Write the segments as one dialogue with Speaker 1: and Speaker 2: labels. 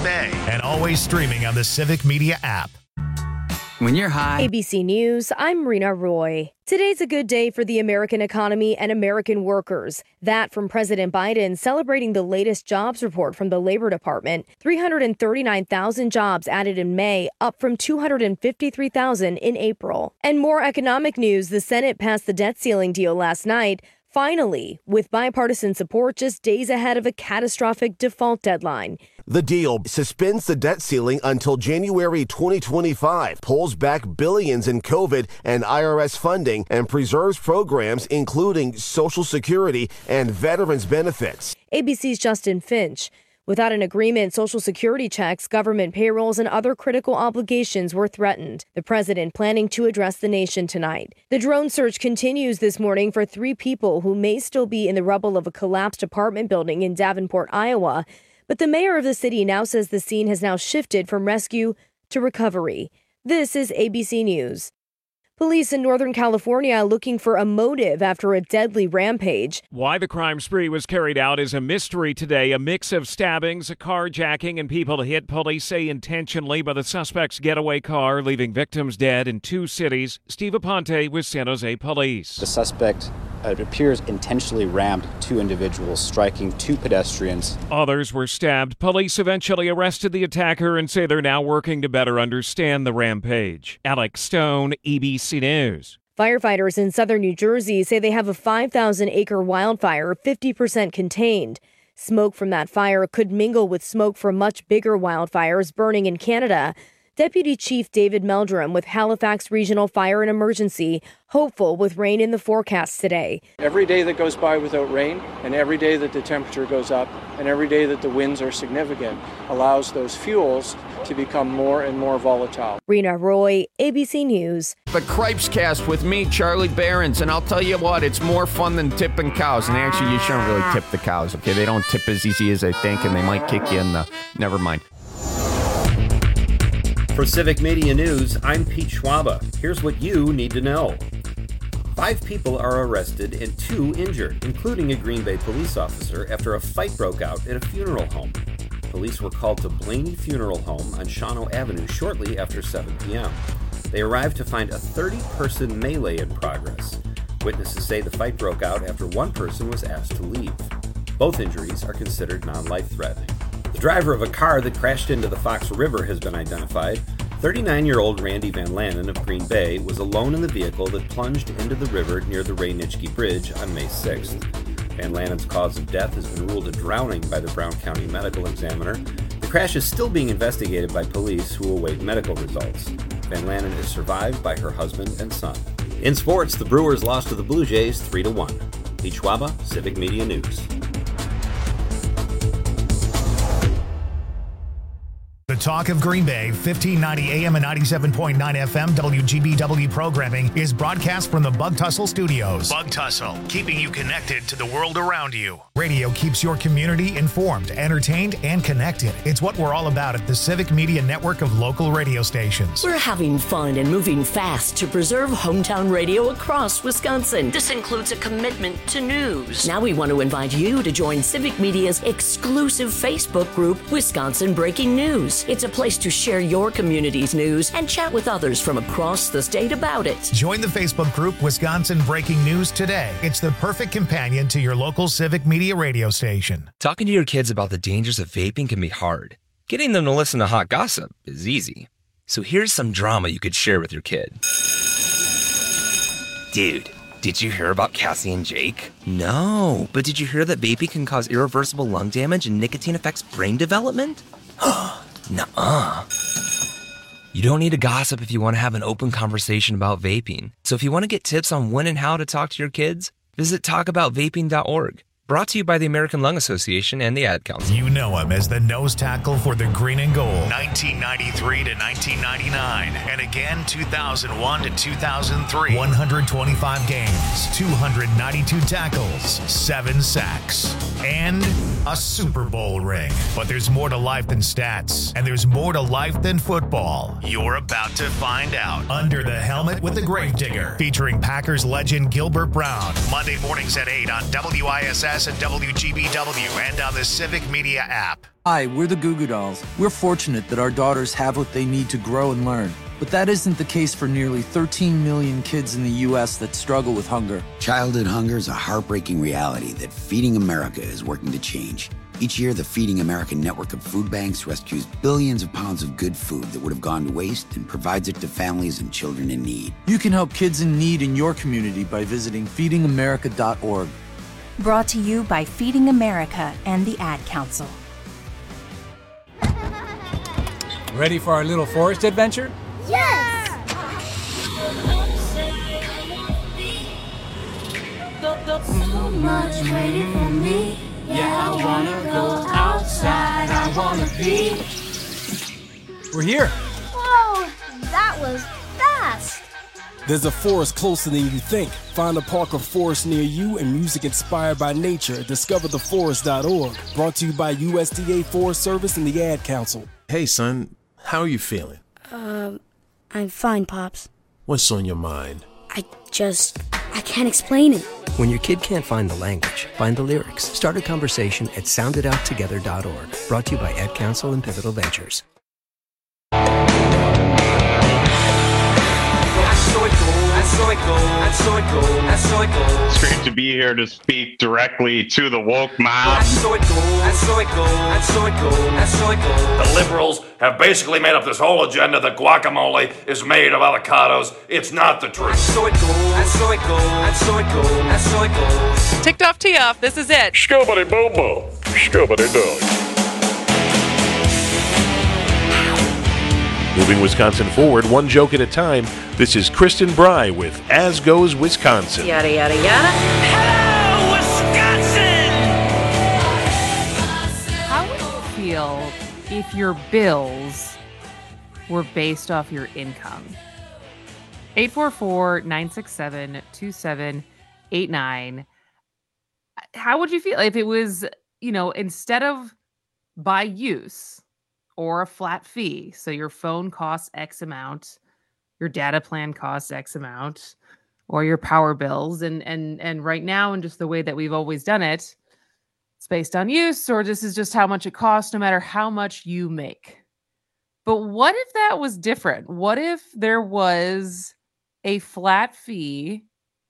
Speaker 1: Bay, and always streaming on the Civic Media app.
Speaker 2: When you're high.
Speaker 3: ABC News, I'm Rena Roy. Today's a good day for the American economy and American workers. That from President Biden celebrating the latest jobs report from the Labor Department. 339,000 jobs added in May, up from 253,000 in April. And more economic news, the Senate passed the debt ceiling deal last night. Finally, with bipartisan support just days ahead of a catastrophic default deadline.
Speaker 4: The deal suspends the debt ceiling until January 2025, pulls back billions in COVID and IRS funding, and preserves programs including Social Security and veterans benefits.
Speaker 3: ABC's Justin Finch. Without an agreement, Social Security checks, government payrolls, and other critical obligations were threatened. The president planning to address the nation tonight. The drone search continues this morning for 3 people who may still be in the rubble of a collapsed apartment building in Davenport, Iowa. But the mayor of the city now says the scene has now shifted from rescue to recovery. This is ABC News. Police in Northern California looking for a motive after a deadly rampage.
Speaker 5: Why the crime spree was carried out is a mystery today. A mix of stabbings, a carjacking, and people hit, police say intentionally, by the suspect's getaway car, leaving victims dead in 2 cities. Steve Aponte with San Jose Police.
Speaker 6: The suspect, it appears, intentionally rammed 2 individuals, striking 2 pedestrians.
Speaker 5: Others were stabbed. Police eventually arrested the attacker and say they're now working to better understand the rampage. Alex Stone, ABC News.
Speaker 3: Firefighters in southern New Jersey say they have a 5,000-acre wildfire 50% contained. Smoke from that fire could mingle with smoke from much bigger wildfires burning in Canada. Deputy Chief David Meldrum with Halifax Regional Fire and Emergency, hopeful with rain in the forecast today.
Speaker 7: Every day that goes by without rain, and every day that the temperature goes up, and every day that the winds are significant, allows those fuels to become more and more volatile.
Speaker 3: Rena Roy, ABC News.
Speaker 2: The Cripes Cast with me, Charlie Behrens, and I'll tell you what, it's more fun than tipping cows. And actually, you shouldn't really tip the cows, okay? They don't tip as easy as they think, and they might kick you in the... Never mind.
Speaker 8: For Civic Media News, I'm Pete Schwaba. Here's what you need to know. 5 people are arrested and 2 injured, including a Green Bay police officer, after a fight broke out at a funeral home. Police were called to Blaney Funeral Home on Shawano Avenue shortly after 7 p.m. They arrived to find a 30-person melee in progress. Witnesses say the fight broke out after one person was asked to leave. Both injuries are considered non-life-threatening. The driver of a car that crashed into the Fox River has been identified. 39-year-old Randy Van Lannen of Green Bay was alone in the vehicle that plunged into the river near the Ray Nitschke Bridge on May 6th. Van Lannen's cause of death has been ruled a drowning by the Brown County Medical Examiner. The crash is still being investigated by police who await medical results. Van Lannen is survived by her husband and son. In sports, the Brewers lost to the Blue Jays 3-1. Pete Schwaba, Civic Media News.
Speaker 1: The Talk of Green Bay, 1590 AM and 97.9 FM WGBW programming is broadcast from the Bug Tussle Studios. Bug Tussle, keeping you connected to the world around you. Radio keeps your community informed, entertained, and connected. It's what we're all about at the Civic Media Network of local radio stations.
Speaker 9: We're having fun and moving fast to preserve hometown radio across Wisconsin. This includes a commitment to news. Now we want to invite you to join Civic Media's exclusive Facebook group, Wisconsin Breaking News. It's a place to share your community's news and chat with others from across the state about it.
Speaker 1: Join the Facebook group Wisconsin Breaking News today. It's the perfect companion to your local Civic Media radio station.
Speaker 10: Talking to your kids about the dangers of vaping can be hard. Getting them to listen to hot gossip is easy. So here's some drama you could share with your kid. Dude, did you hear about Cassie and Jake? No, but did you hear that vaping can cause irreversible lung damage and nicotine affects brain development? Nuh-uh. You don't need to gossip if you want to have an open conversation about vaping. So if you want to get tips on when and how to talk to your kids, visit talkaboutvaping.org. Brought to you by the American Lung Association and the Ad Council.
Speaker 1: You know him as the nose tackle for the Green and Gold, 1993 to 1999, and again 2001 to 2003. 125 games, 292 tackles, 7 sacks, and a Super Bowl ring. But there's more to life than stats, and there's more to life than football. You're about to find out. Under the Helmet with the Gravedigger, featuring Packers legend Gilbert Brown. Monday mornings at 8 on WISS and WGBW and on the Civic Media app.
Speaker 11: Hi, we're the Goo Goo Dolls. We're fortunate that our daughters have what they need to grow and learn. But that isn't the case for nearly 13 million kids in the U.S. that struggle with hunger.
Speaker 12: Childhood hunger is a heartbreaking reality that Feeding America is working to change. Each year, the Feeding America network of food banks rescues billions of pounds of good food that would have gone to waste and provides it to families and children in need.
Speaker 11: You can help kids in need in your community by visiting feedingamerica.org.
Speaker 13: Brought to you by Feeding America and the Ad Council.
Speaker 14: Ready for our little forest adventure?
Speaker 15: Yes! So much waiting for me. Yeah, I wanna go outside. I wanna be.
Speaker 14: We're here.
Speaker 15: Whoa, that was fast.
Speaker 16: There's a forest closer than you think. Find a park or forest near you and music inspired by nature. DiscoverTheForest.org. Brought to you by USDA Forest Service and the Ad Council.
Speaker 17: Hey, son, how are you feeling?
Speaker 18: I'm fine, Pops.
Speaker 17: What's on your mind?
Speaker 18: I can't explain it.
Speaker 19: When your kid can't find the language, find the lyrics. Start a conversation at soundedouttogether.org. Brought to you by Ad Council and Pivotal Ventures.
Speaker 20: It's great to be here to speak directly to the woke mob.
Speaker 21: The liberals have basically made up this whole agenda that guacamole is made of avocados. It's not the truth.
Speaker 22: Ticked off, tee off. This is it.
Speaker 21: Scubbity bobo. Scubbity dog.
Speaker 17: Moving Wisconsin forward, one joke at a time. This is Kristen Bry with As Goes Wisconsin.
Speaker 22: Yada, yada, yada. Hello, Wisconsin! How would you feel if your bills were based off your income? 844-967-2789. How would you feel if it was, instead of by use, or a flat fee? So your phone costs X amount, your data plan costs X amount, or your power bills. And right now, and just the way that we've always done it, it's based on use, or this is just how much it costs, no matter how much you make. But what if that was different? What if there was a flat fee,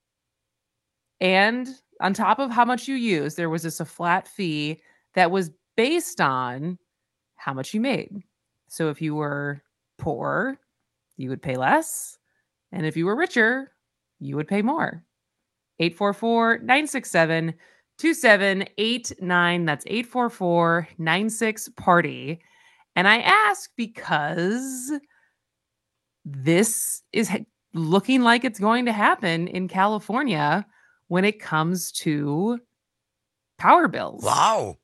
Speaker 22: and on top of how much you use, there was a flat fee that was based on how much you made? So if you were poor, you would pay less. And if you were richer, you would pay more. 844-967-2789. That's 844-96-PARTY. And I ask because this is looking like it's going to happen in California when it comes to power bills.
Speaker 23: Wow.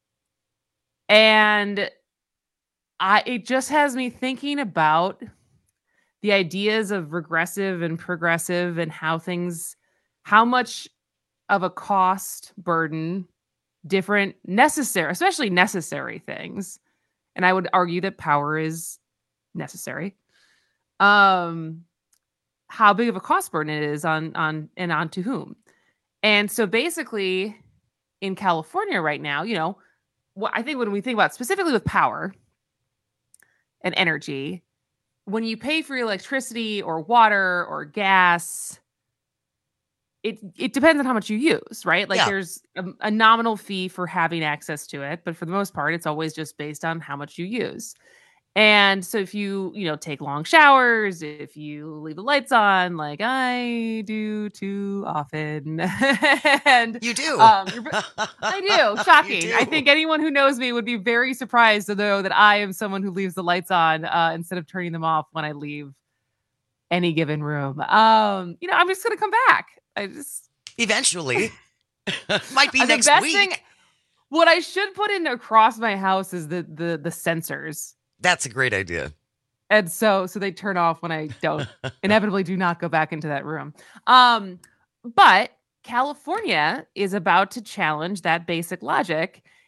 Speaker 22: And it just has me thinking about the ideas of regressive and progressive and how much of a cost burden different necessary, especially necessary things. And I would argue that power is necessary. How big of a cost burden it is on to whom. And so basically in California right now, I think when we think about specifically with power and energy, when you pay for electricity or water or gas, it depends on how much you use, right? Like there's a nominal fee for having access to it, but for the most part, it's always just based on how much you use. And so if you take long showers, if you leave the lights on, like I do too often, and
Speaker 23: you do,
Speaker 22: I do. Shocking.
Speaker 23: Do.
Speaker 22: I think anyone who knows me would be very surprised to know that I am someone who leaves the lights on instead of turning them off when I leave any given room. I'm just gonna come back.
Speaker 23: Eventually might be next week.
Speaker 22: What I should put in across my house is the sensors.
Speaker 23: That's a great idea.
Speaker 22: And so they turn off when I don't inevitably do not go back into that room. But California is about to challenge that basic logic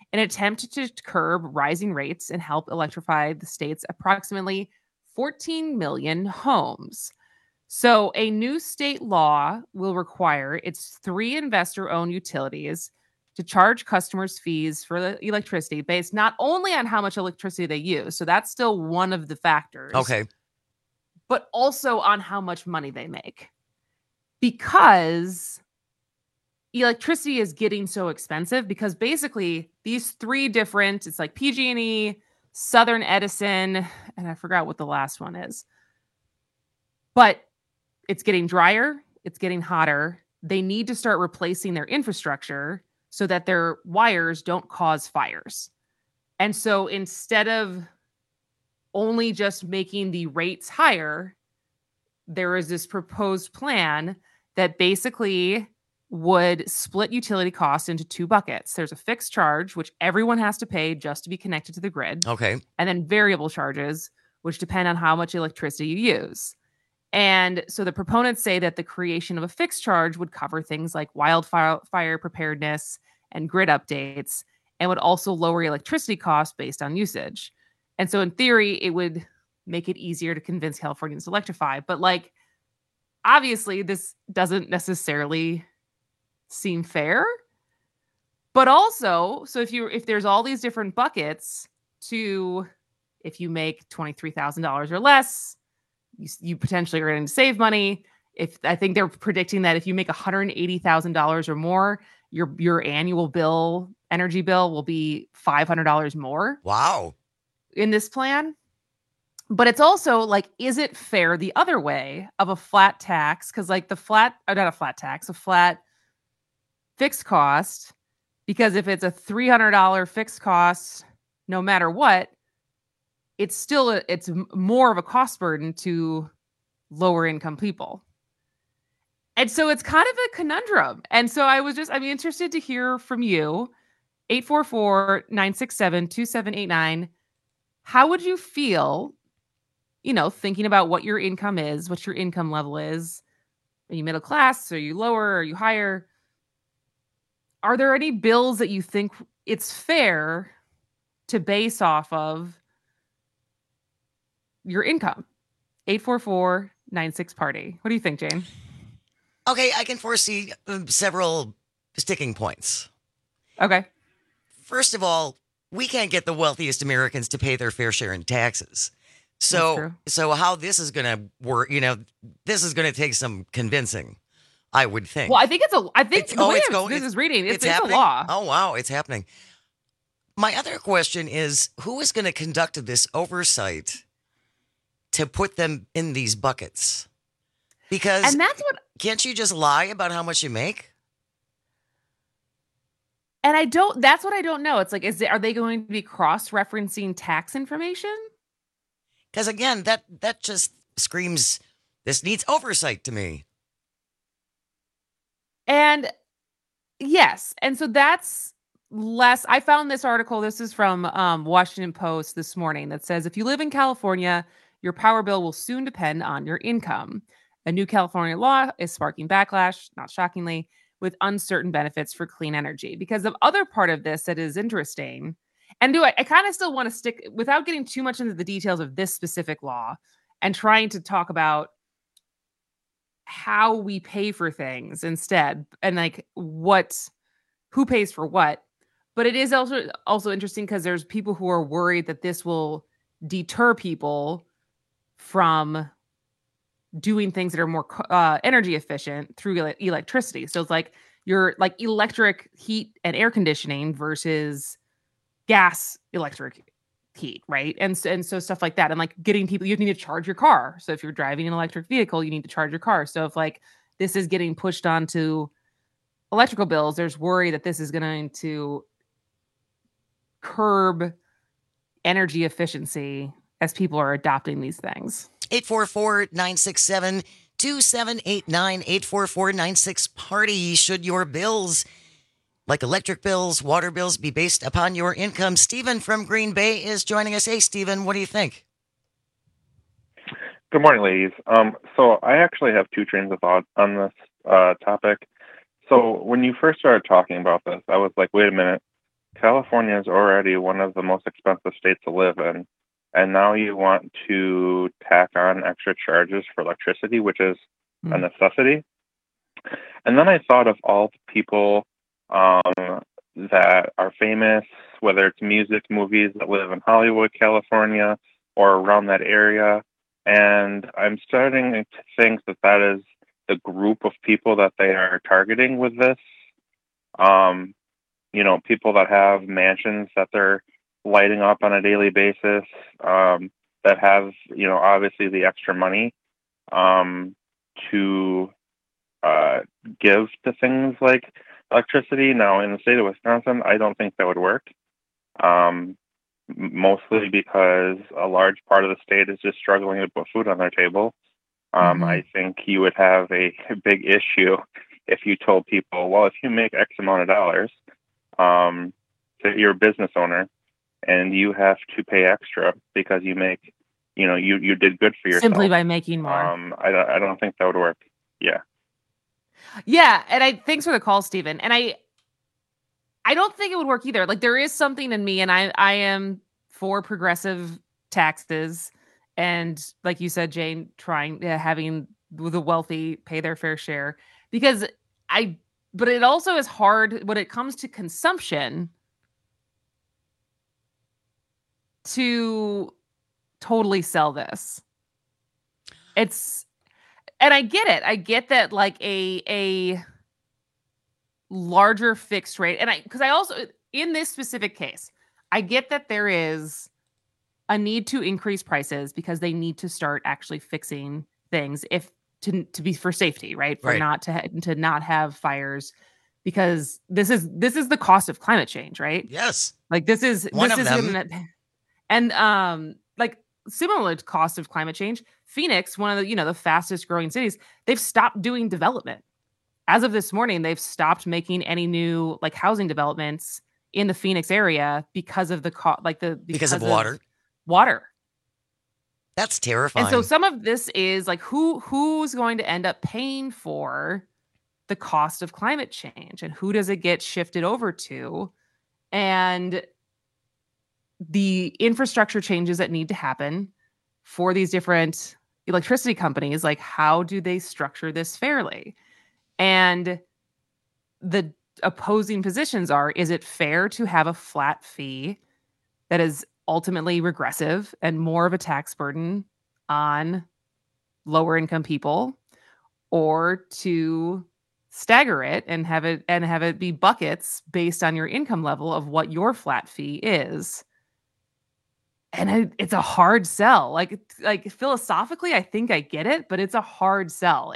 Speaker 22: in an attempt to curb rising rates and help electrify the state's approximately 14 million homes. So a new state law will require its 3 investor-owned utilities to charge customers fees for the electricity based not only on how much electricity they use, so that's still one of the factors.
Speaker 23: Okay.
Speaker 22: But also on how much money they make. Because electricity is getting so expensive because basically these 3 different, it's like PG&E, Southern Edison, and I forgot what the last one is. But it's getting drier, it's getting hotter. They need to start replacing their infrastructure so that their wires don't cause fires. And so instead of only just making the rates higher, there is this proposed plan that basically would split utility costs into 2 buckets. There's a fixed charge, which everyone has to pay just to be connected to the grid.
Speaker 23: Okay.
Speaker 22: And then variable charges, which depend on how much electricity you use. And so the proponents say that the creation of a fixed charge would cover things like wildfire preparedness and grid updates, and would also lower electricity costs based on usage. And so in theory, it would make it easier to convince Californians to electrify. But like, obviously, this doesn't necessarily seem fair. But also, so if there's all these different buckets to, if you make $23,000 or less, you potentially are going to save money. I think they're predicting that if you make $180,000 or more, your annual energy bill will be $500 more.
Speaker 23: Wow.
Speaker 22: In this plan. But it's also like, is it fair the other way of a flat tax? Because like a flat fixed cost, because if it's a $300 fixed cost, no matter what, it's more of a cost burden to lower income people. And so it's kind of a conundrum. And so I'm interested to hear from you. 844-967-2789. How would you feel, thinking about what your income is, what your income level is? Are you middle class? Are you lower? Are you higher? Are there any bills that you think it's fair to base off of your income? 844-96-PARTY. What do you think, Jane?
Speaker 23: Okay, I can foresee several sticking points.
Speaker 22: Okay.
Speaker 23: First of all, we can't get the wealthiest Americans to pay their fair share in taxes. So how this is going to work, this is going to take some convincing, I would think.
Speaker 22: Well, I think the way this is reading, it's a law.
Speaker 23: Oh, wow, it's happening. My other question is, who is going to conduct this oversight to put them in these buckets? Because can't you just lie about how much you make?
Speaker 22: And that's what I don't know. It's like, are they going to be cross-referencing tax information?
Speaker 23: Because again, that just screams, this needs oversight to me.
Speaker 22: And yes. And so that's less. I found this article. This is from Washington Post this morning that says, if you live in California, your power bill will soon depend on your income. A new California law is sparking backlash, not shockingly, with uncertain benefits for clean energy. Because the other part of this that is interesting, and I kind of still want to stick, without getting too much into the details of this specific law, and trying to talk about how we pay for things instead, and like who pays for what. But it is also interesting because there's people who are worried that this will deter people from doing things that are more energy efficient through electricity. So it's like your electric heat and air conditioning versus gas electric heat, right? And so stuff like that. And like getting people, you need to charge your car. So if you're driving an electric vehicle, you need to charge your car. So if like this is getting pushed onto electrical bills, there's worry that this is going to curb energy efficiency as people are adopting these things.
Speaker 23: 844-967-2789, 844-96-PARTY. Should your bills, like electric bills, water bills, be based upon your income? Stephen from Green Bay is joining us. Hey, Stephen, what do you think?
Speaker 4: Good morning, ladies. So I actually have two trains of thought on this topic. So when you first started talking about this, I was like, wait a minute. California is already one of the most expensive states to live in, and now you want to tack on extra charges for electricity, which is a necessity. And then I thought of all the people that are famous, whether it's music, movies, that live in Hollywood, California, or around that area. And I'm starting to think that that is the group of people that they are targeting with this. You know, people that have mansions that they're lighting up on a daily basis, that have, you know, obviously the extra money to give to things like electricity. Now, in the state of Wisconsin, I don't think that would work, mostly because a large part of the state is just struggling to put food on their table. I think you would have a big issue if you told people, well, if you make X amount of dollars, that you're a business owner and you have to pay extra because you make, you know, you did good for yourself.
Speaker 22: Simply by making more.
Speaker 4: I don't think that would work. Yeah.
Speaker 22: Yeah. And thanks for the call, Stephen. And I don't think it would work either. Like, there is something in me, and I am for progressive taxes. And like you said, Jane, having the wealthy pay their fair share, but it also is hard when it comes to consumption to totally sell this. And I get it. I get that, like, a larger fixed rate. And because I also, in this specific case, I get that there is a need to increase prices because they need to start actually fixing things to be for safety, right? For not to not have fires, because this is the cost of climate change, right?
Speaker 23: Yes.
Speaker 22: Like, this is
Speaker 23: one of them.
Speaker 22: And like, similar to cost of climate change, Phoenix, one of the, you know, the fastest growing cities, they've stopped doing development. As of this morning, they've stopped making any new, like, housing developments in the Phoenix area because of because of water.
Speaker 23: That's terrifying.
Speaker 22: And so some of this is like, who's going to end up paying for the cost of climate change, and who does it get shifted over to? And the infrastructure changes that need to happen for these different electricity companies, like, how do they structure this fairly? And the opposing positions are, is it fair to have a flat fee that is ultimately regressive and more of a tax burden on lower income people, or to stagger it and have it be buckets based on your income level of what your flat fee is? And it's a hard sell. Like philosophically, I think I get it, but it's a hard sell.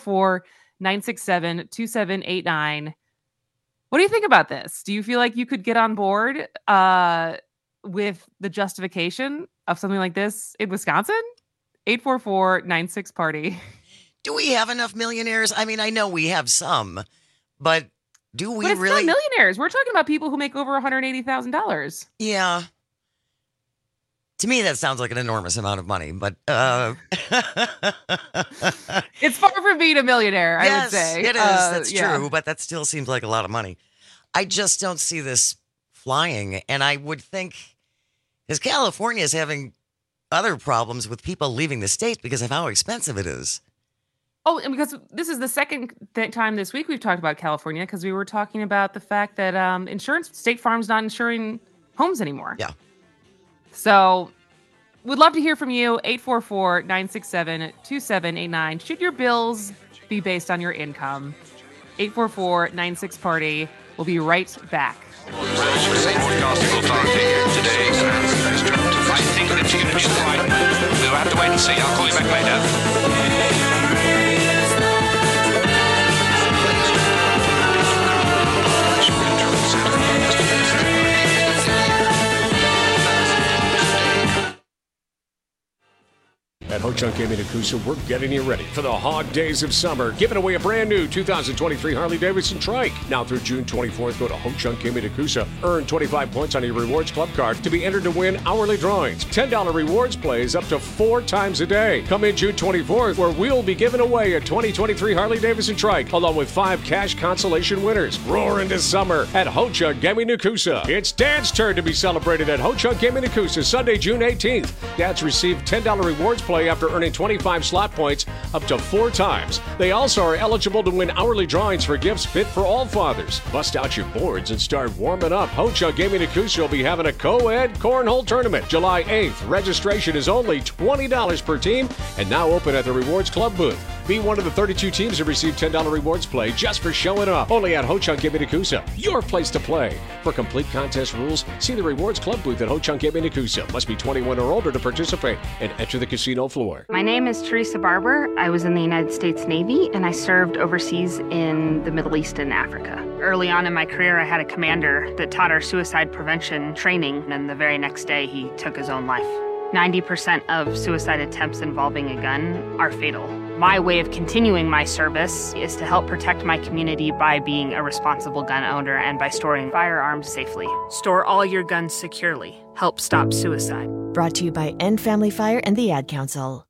Speaker 22: 844-967-2789. What do you think about this? Do you feel like you could get on board with the justification of something like this in Wisconsin? 844-96-PARTY.
Speaker 23: Do we have enough millionaires? I mean, I know we have some, but do we
Speaker 22: it's
Speaker 23: really?
Speaker 22: Not millionaires. We're talking about people who make over $180,000.
Speaker 23: Yeah. To me, that sounds like an enormous amount of money, but
Speaker 22: it's far from being a millionaire, I would say.
Speaker 23: It is. That's true, but that still seems like a lot of money. I just don't see this flying, and I would think, because California is having other problems with people leaving the state because of how expensive it is.
Speaker 22: Oh, and because this is the second time this week we've talked about California, because we were talking about the fact that State Farm's not insuring homes anymore.
Speaker 23: Yeah.
Speaker 22: So we'd love to hear from you. 844-967-2789. Should your bills be based on your income? 844-96-PARTY. We'll be right back.
Speaker 5: Broadcasting Authority here today. I think that you're going to be right. We'll have to wait and see. I'll call you back later.
Speaker 3: At Ho Chunk Gaming Acusa, we're getting you ready for the hot days of summer, giving away a brand new 2023 Harley-Davidson Trike. Now through June 24th, go to Ho Chunk Gaming Acusa. Earn 25 points on your Rewards Club card to be entered to win hourly drawings. $10 rewards plays up to 4 times a day. Come in June 24th, where we'll be giving away a 2023 Harley-Davidson Trike, along with 5 cash consolation winners. Roar into summer at Ho Chunk Gaming Acusa. It's Dad's turn to be celebrated at Ho Chunk Gaming Acusa, Sunday, June 18th. Dads receive $10 rewards play after earning 25 slot points up to 4 times. They also are eligible to win hourly drawings for gifts fit for all fathers. Bust out your boards and start warming up. Ho Chunk Gaming Acusa will be having a co-ed cornhole tournament July 8th. Registration is only $20 per team and now open at the Rewards Club booth. Be one of the 32 teams to receive $10 rewards play just for showing up. Only at Ho Chunk Gaming Acusa, your place to play. For complete contest rules, see the Rewards Club booth at Ho Chunk Gaming Acusa. Must be 21 or older to participate and enter the casino floor.
Speaker 6: My name is Teresa Barber. I was in the United States Navy and I served overseas in the Middle East and Africa. Early on in my career, I had a commander that taught our suicide prevention training, and the very next day he took his own life. 90% of suicide attempts involving a gun are fatal. My way of continuing my service is to help protect my community by being a responsible gun owner and by storing firearms safely. Store all your guns securely. Help stop suicide.
Speaker 7: Brought to you by End Family Fire and the Ad Council.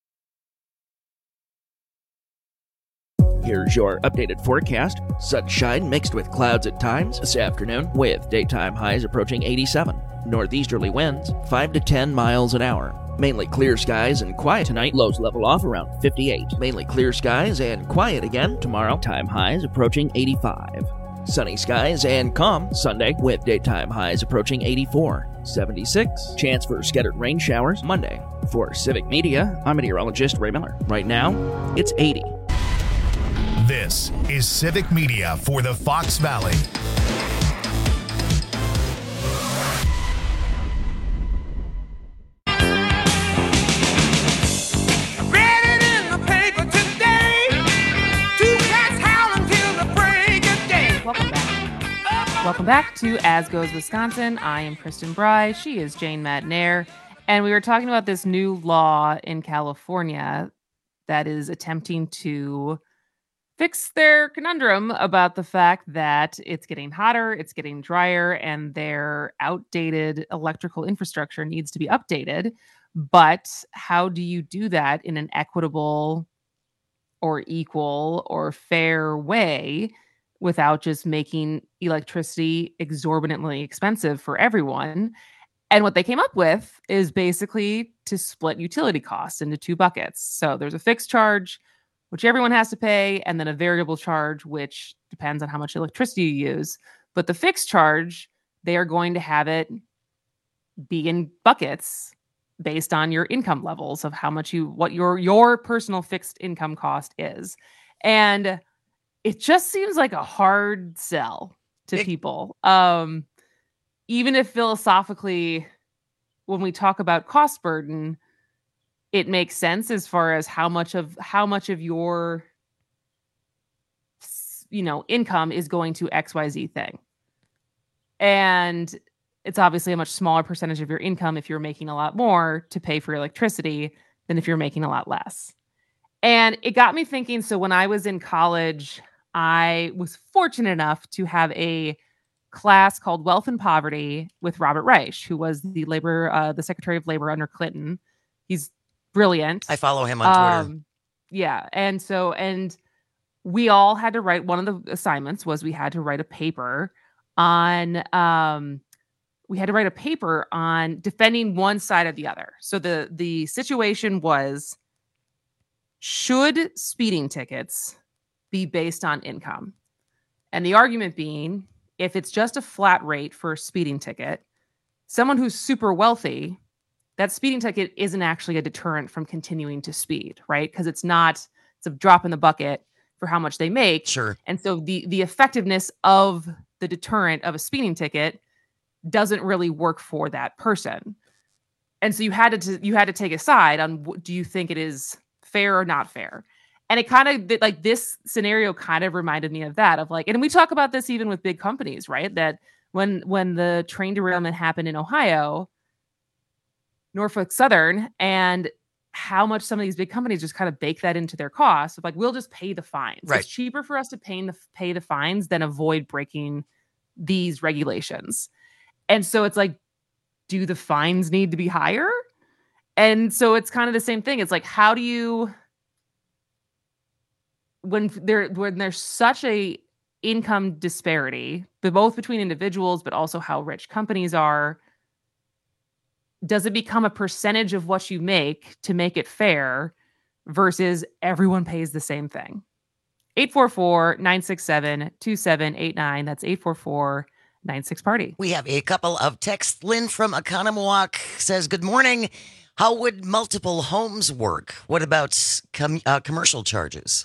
Speaker 24: Here's your updated forecast. Sunshine mixed with clouds at times this afternoon, with daytime highs approaching 87. Northeasterly winds 5 to 10 miles an hour. Mainly clear skies and quiet tonight. Lows level off around 58. Mainly clear skies and quiet again tomorrow. Time highs approaching 85. Sunny skies and calm Sunday, with daytime highs approaching 84. 76. Chance for scattered rain showers Monday. For Civic Media, I'm meteorologist Ray Miller. Right now, it's 80.
Speaker 1: This is Civic Media for the Fox Valley.
Speaker 22: Welcome back to As Goes Wisconsin. I am Kristen Bry. She is Jane Madnair. And we were talking about this new law in California that is attempting to fix their conundrum about the fact that it's getting hotter, it's getting drier, and their outdated electrical infrastructure needs to be updated. But how do you do that in an equitable or equal or fair way without just making electricity exorbitantly expensive for everyone? And what they came up with is basically to split utility costs into 2 buckets. So there's a fixed charge, which everyone has to pay, and then a variable charge, which depends on how much electricity you use. But the fixed charge, they are going to have it be in buckets based on your income levels of how much what your personal fixed income cost is. And it just seems like a hard sell to people. Even if philosophically, when we talk about cost burden, it makes sense as far as how much of your, income is going to XYZ thing. And it's obviously a much smaller percentage of your income if you're making a lot more to pay for electricity than if you're making a lot less. And it got me thinking. So when I was in college, I was fortunate enough to have a class called Wealth and Poverty with Robert Reich, who was the Secretary of Labor under Clinton. He's brilliant.
Speaker 23: I follow him on Twitter.
Speaker 22: Yeah. And we all had to write, one of the assignments was we had to write a paper on defending one side or the other. So the situation was, should speeding tickets be based on income? And the argument being, if it's just a flat rate for a speeding ticket, someone who's super wealthy, that speeding ticket isn't actually a deterrent from continuing to speed, right? Because it's a drop in the bucket for how much they make.
Speaker 23: Sure.
Speaker 22: And so the effectiveness of the deterrent of a speeding ticket doesn't really work for that person. And so you had to take a side on, do you think it is fair or not fair? And it kind of, like, this scenario kind of reminded me of that, of like, and we talk about this even with big companies, right? That when the train derailment happened in Ohio, Norfolk Southern, and how much some of these big companies just kind of bake that into their costs. Like, we'll just pay the fines.
Speaker 23: Right.
Speaker 22: It's cheaper for us to pay the fines than avoid breaking these regulations. And so it's like, do the fines need to be higher? And so it's kind of the same thing. It's like, how do you, when there's such a income disparity, but both between individuals, but also how rich companies are, does it become a percentage of what you make to make it fair versus everyone pays the same thing? 844-967-2789. That's 844-96-PARTY.
Speaker 23: We have a couple of texts. Lynn from Oconomowoc says, good morning. How would multiple homes work? What about commercial charges?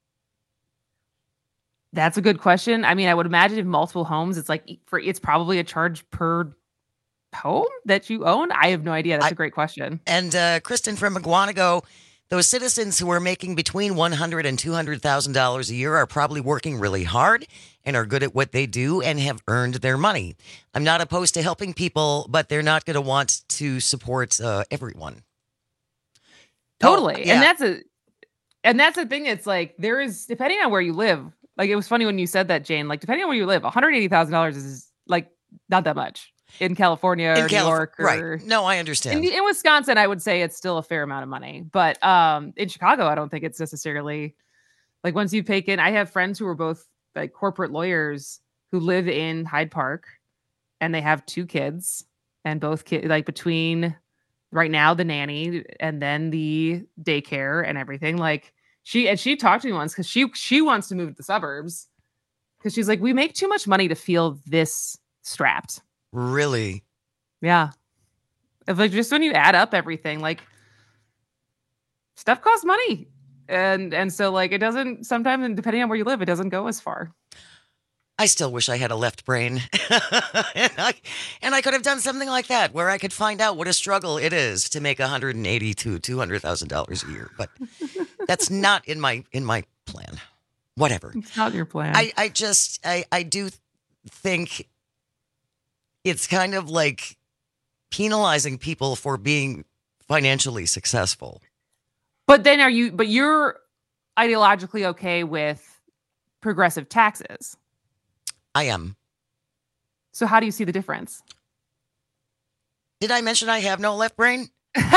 Speaker 22: That's a good question. I mean, I would imagine if multiple homes, it's probably a charge per home that you own. I have no idea. That's a great question.
Speaker 23: And Kristen from Mugwanago, those citizens who are making between $100,000 and $200,000 a year are probably working really hard and are good at what they do and have earned their money. I'm not opposed to helping people, but they're not going to want to support everyone.
Speaker 22: Totally.
Speaker 23: Oh, yeah.
Speaker 22: And that's the thing. It's like, there is, depending on where you live, like, it was funny when you said that, Jane, like, depending on where you live, $180,000 is like not that much in California or New York.
Speaker 23: Right. No, I understand.
Speaker 22: In Wisconsin, I would say it's still a fair amount of money. But in Chicago, I don't think it's necessarily, like, once you take in, I have friends who are both like corporate lawyers who live in Hyde Park, and they have 2 kids, and both kids, like, between right now the nanny and then the daycare and everything, like, she talked to me once because she wants to move to the suburbs because she's like, we make too much money to feel this strapped.
Speaker 23: Really?
Speaker 22: Yeah. It's like, just when you add up everything, like, stuff costs money. And so, like, it doesn't, sometimes, and depending on where you live, it doesn't go as far.
Speaker 23: I still wish I had a left brain. and I could have done something like that where I could find out what a struggle it is to make $180,000 to $200,000 a year. But that's not in my plan. Whatever.
Speaker 22: It's not your plan.
Speaker 23: I do think it's kind of like penalizing people for being financially successful.
Speaker 22: But then you're ideologically okay with progressive taxes.
Speaker 23: I am.
Speaker 22: So how do you see the difference?
Speaker 23: Did I mention I have no left brain?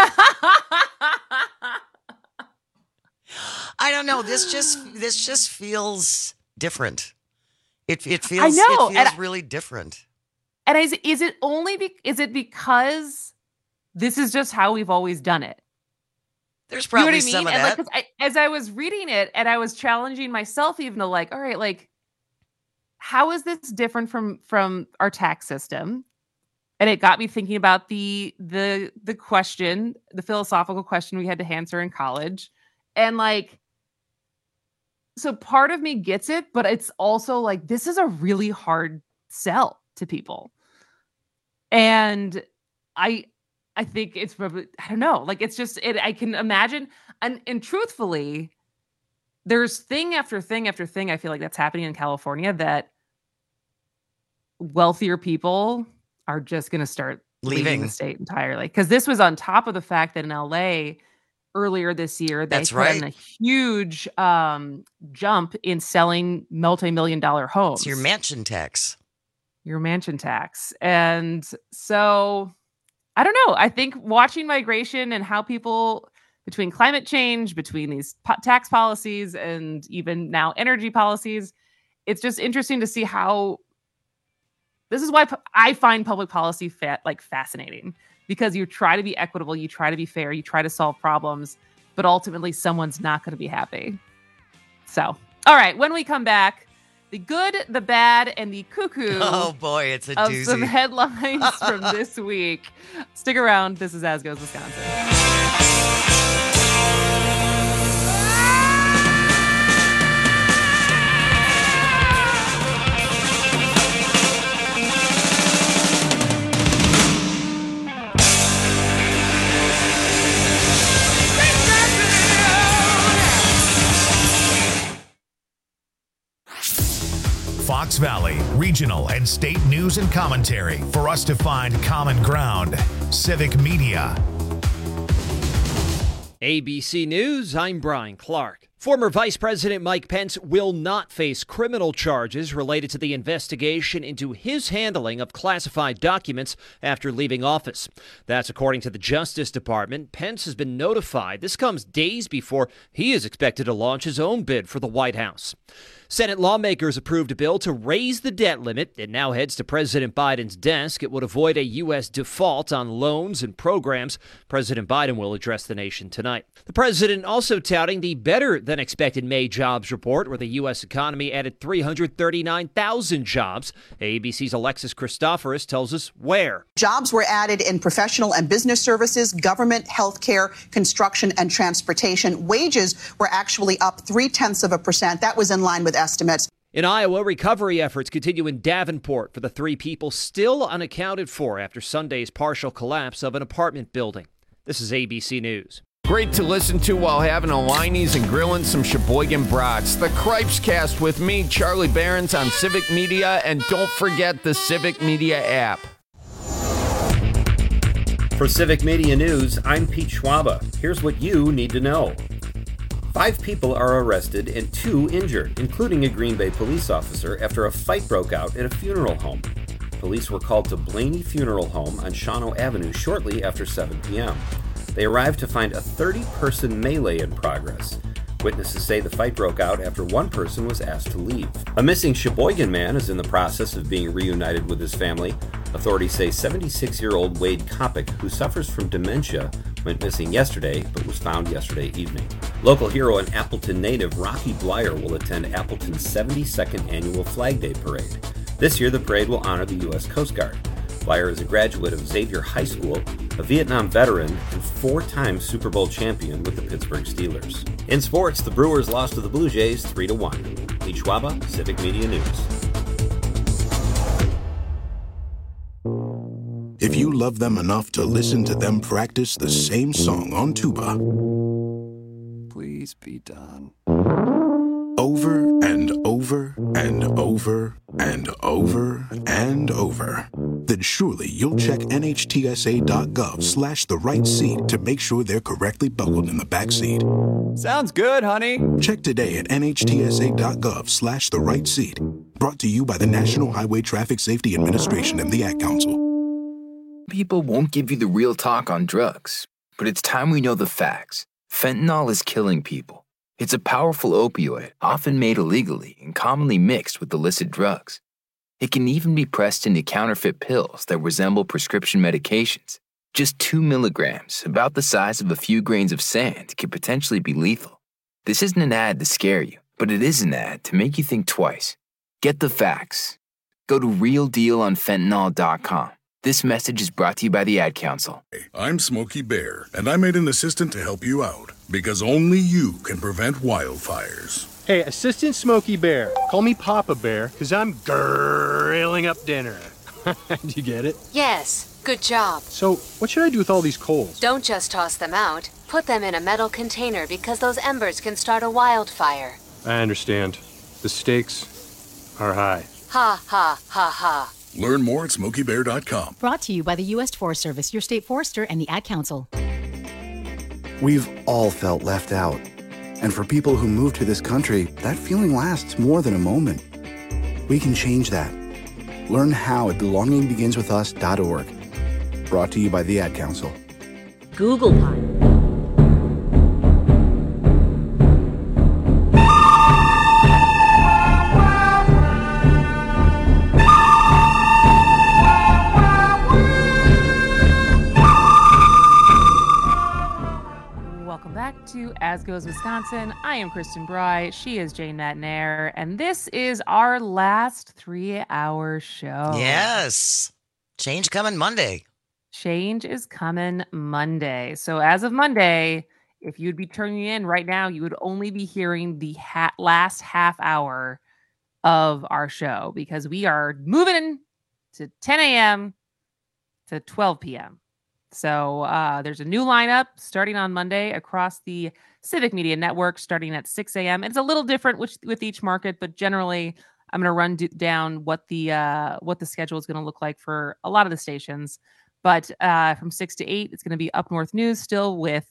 Speaker 23: I don't know. This just feels different. It feels really different.
Speaker 22: And is it because this is just how we've always done it?
Speaker 23: There's probably some of that.
Speaker 22: Like, as I was reading it, and I was challenging myself even to, like, all right, like, how is this different from our tax system? And it got me thinking about the question, the philosophical question we had to answer in college. And, like, so part of me gets it, but it's also like, this is a really hard sell to people. And I think it's probably, I don't know, like, it's just, I can imagine. And truthfully, there's thing after thing after thing, I feel like that's happening in California, that wealthier people are just going to start leaving the state entirely. Because this was on top of the fact that in LA earlier this year, they put in a huge jump in selling multi-million-dollar homes.
Speaker 23: It's your mansion tax.
Speaker 22: And so, I don't know. I think watching migration and how people, between climate change, between these tax policies, and even now energy policies, it's just interesting to see how. This is why I find public policy fascinating, because you try to be equitable, you try to be fair, you try to solve problems, but ultimately someone's not going to be happy. So, all right, when we come back, the good, the bad, and the cuckoo.
Speaker 23: Oh boy, it's a doozy.
Speaker 22: Of some headlines from this week. Stick around. This is As Goes Wisconsin.
Speaker 1: Fox Valley, regional and state news and commentary for us to find common ground. Civic Media.
Speaker 2: ABC News, I'm Brian Clark. Former Vice President Mike Pence will not face criminal charges related to the investigation into his handling of classified documents after leaving office. That's according to the Justice Department. Pence has been notified. This comes days before he is expected to launch his own bid for the White House. Senate lawmakers approved a bill to raise the debt limit. It now heads to President Biden's desk. It would avoid a U.S. default on loans and programs. President Biden will address the nation tonight. The president also touting the better-than-expected May jobs report, where the U.S. economy added 339,000 jobs. ABC's Alexis Christoforous tells us where.
Speaker 8: Jobs were added in professional and business services, government, healthcare, construction, and transportation. Wages were actually up 0.3%. That was in line with estimates.
Speaker 2: In Iowa, recovery efforts continue in Davenport for the 3 people still unaccounted for after Sunday's partial collapse of an apartment building. This is ABC News.
Speaker 9: Great to listen to while having a Liney's and grilling some Sheboygan brats. The Cripes Cast with me, Charlie Barons, on Civic Media, and don't forget the Civic Media app.
Speaker 10: For Civic Media News, I'm Pete Schwaba. Here's what you need to know. 5 people are arrested and 2 injured, including a Green Bay police officer, after a fight broke out at a funeral home. Police were called to Blaney Funeral Home on Shawano Avenue shortly after 7 p.m. They arrived to find a 30-person melee in progress. Witnesses say the fight broke out after one person was asked to leave. A missing Sheboygan man is in the process of being reunited with his family. Authorities say 76-year-old Wade Kopic, who suffers from dementia, went missing yesterday but was found yesterday evening. Local hero and Appleton native Rocky Blyer will attend Appleton's 72nd annual Flag Day Parade. This year the parade will honor the U.S. Coast Guard. Blyer is a graduate of Xavier High School, a Vietnam veteran, and 4-time Super Bowl champion with the Pittsburgh Steelers. In sports, the Brewers lost to the Blue Jays 3-1. Pete Schwaba, Civic Media News.
Speaker 25: If you love them enough to listen to them practice the same song on tuba,
Speaker 26: please be done.
Speaker 25: Over and over and over and over and over, then surely you'll check NHTSA.gov/the right seat to make sure they're correctly buckled in the back seat.
Speaker 26: Sounds good, honey.
Speaker 25: Check today at NHTSA.gov/the right seat. Brought to you by the National Highway Traffic Safety Administration and the Ad Council.
Speaker 27: People won't give you the real talk on drugs, but it's time we know the facts. Fentanyl is killing people. It's a powerful opioid, often made illegally and commonly mixed with illicit drugs. It can even be pressed into counterfeit pills that resemble prescription medications. Just 2 milligrams, about the size of a few grains of sand, can potentially be lethal. This isn't an ad to scare you, but it is an ad to make you think twice. Get the facts. Go to realdealonfentanyl.com. This message is brought to you by the Ad Council.
Speaker 25: I'm Smokey Bear, and I made an assistant to help you out, because only you can prevent wildfires.
Speaker 28: Hey, Assistant Smokey Bear, call me Papa Bear, because I'm grilling up dinner. Do you get it?
Speaker 29: Yes, good job.
Speaker 28: So, what should I do with all these coals?
Speaker 29: Don't just toss them out. Put them in a metal container because those embers can start a wildfire.
Speaker 28: I understand. The stakes are high.
Speaker 29: Ha, ha, ha, ha.
Speaker 25: Learn more at SmokeyBear.com.
Speaker 30: Brought to you by the U.S. Forest Service, your state forester, and the Ad Council.
Speaker 31: We've all felt left out. And for people who move to this country, that feeling lasts more than a moment. We can change that. Learn how at belongingbeginswithus.org. Brought to you by the Ad Council.
Speaker 29: Google Pod.
Speaker 22: To As Goes Wisconsin. I am Kristen Bry. She is Jane Natnair. And this is our last 3-hour show.
Speaker 23: Yes. Change coming Monday.
Speaker 22: Change is coming Monday. So as of Monday, if you'd be turning in right now, you would only be hearing the last half hour of our show because we are moving to 10 a.m. to 12 p.m. So there's a new lineup starting on Monday across the Civic Media Network starting at 6 a.m. It's a little different with each market, but generally I'm going to run down what the schedule is going to look like for a lot of the stations. But from 6 to 8, it's going to be Up North News still with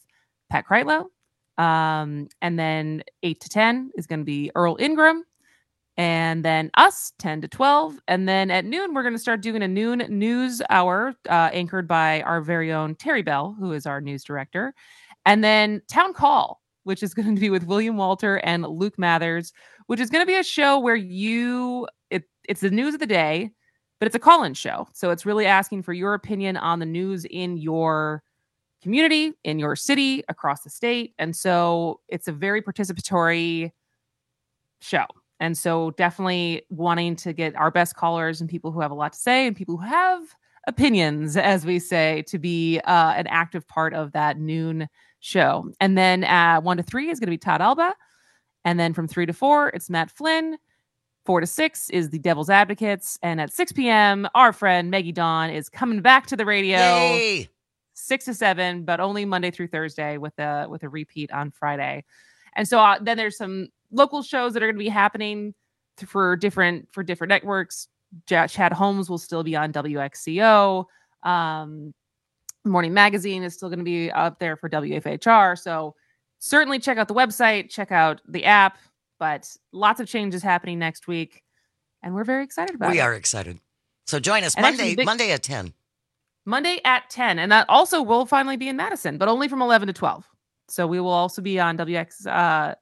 Speaker 22: Pat Kreitlow. And then 8 to 10 is going to be Earl Ingram. And then us, 10 to 12. And then at noon, we're going to start doing a noon news hour anchored by our very own Terry Bell, who is our news director. And then Town Call, which is going to be with William Walter and Luke Mathers, which is going to be a show where it's the news of the day, but it's a call-in show. So it's really asking for your opinion on the news in your community, in your city, across the state. And so it's a very participatory show. And so definitely wanting to get our best callers and people who have a lot to say and people who have opinions, as we say, to be an active part of that noon show. And then 1 to 3 is going to be Todd Alba. And then from 3 to 4, it's Matt Flynn. 4 to 6 is the Devil's Advocates. And at 6 p.m., our friend Maggie Dawn is coming back to the radio.
Speaker 23: Yay!
Speaker 22: 6 to 7, but only Monday through Thursday with a repeat on Friday. And so then there's some local shows that are going to be happening for different networks. Chad Holmes will still be on WXCO. Morning Magazine is still going to be up there for WFHR. So certainly check out the website, check out the app, but lots of changes happening next week. And we're very excited about it.
Speaker 23: We are excited. So join us Monday at 10.
Speaker 22: Monday at 10. And that also will finally be in Madison, but only from 11 to 12. So we will also be on MDX.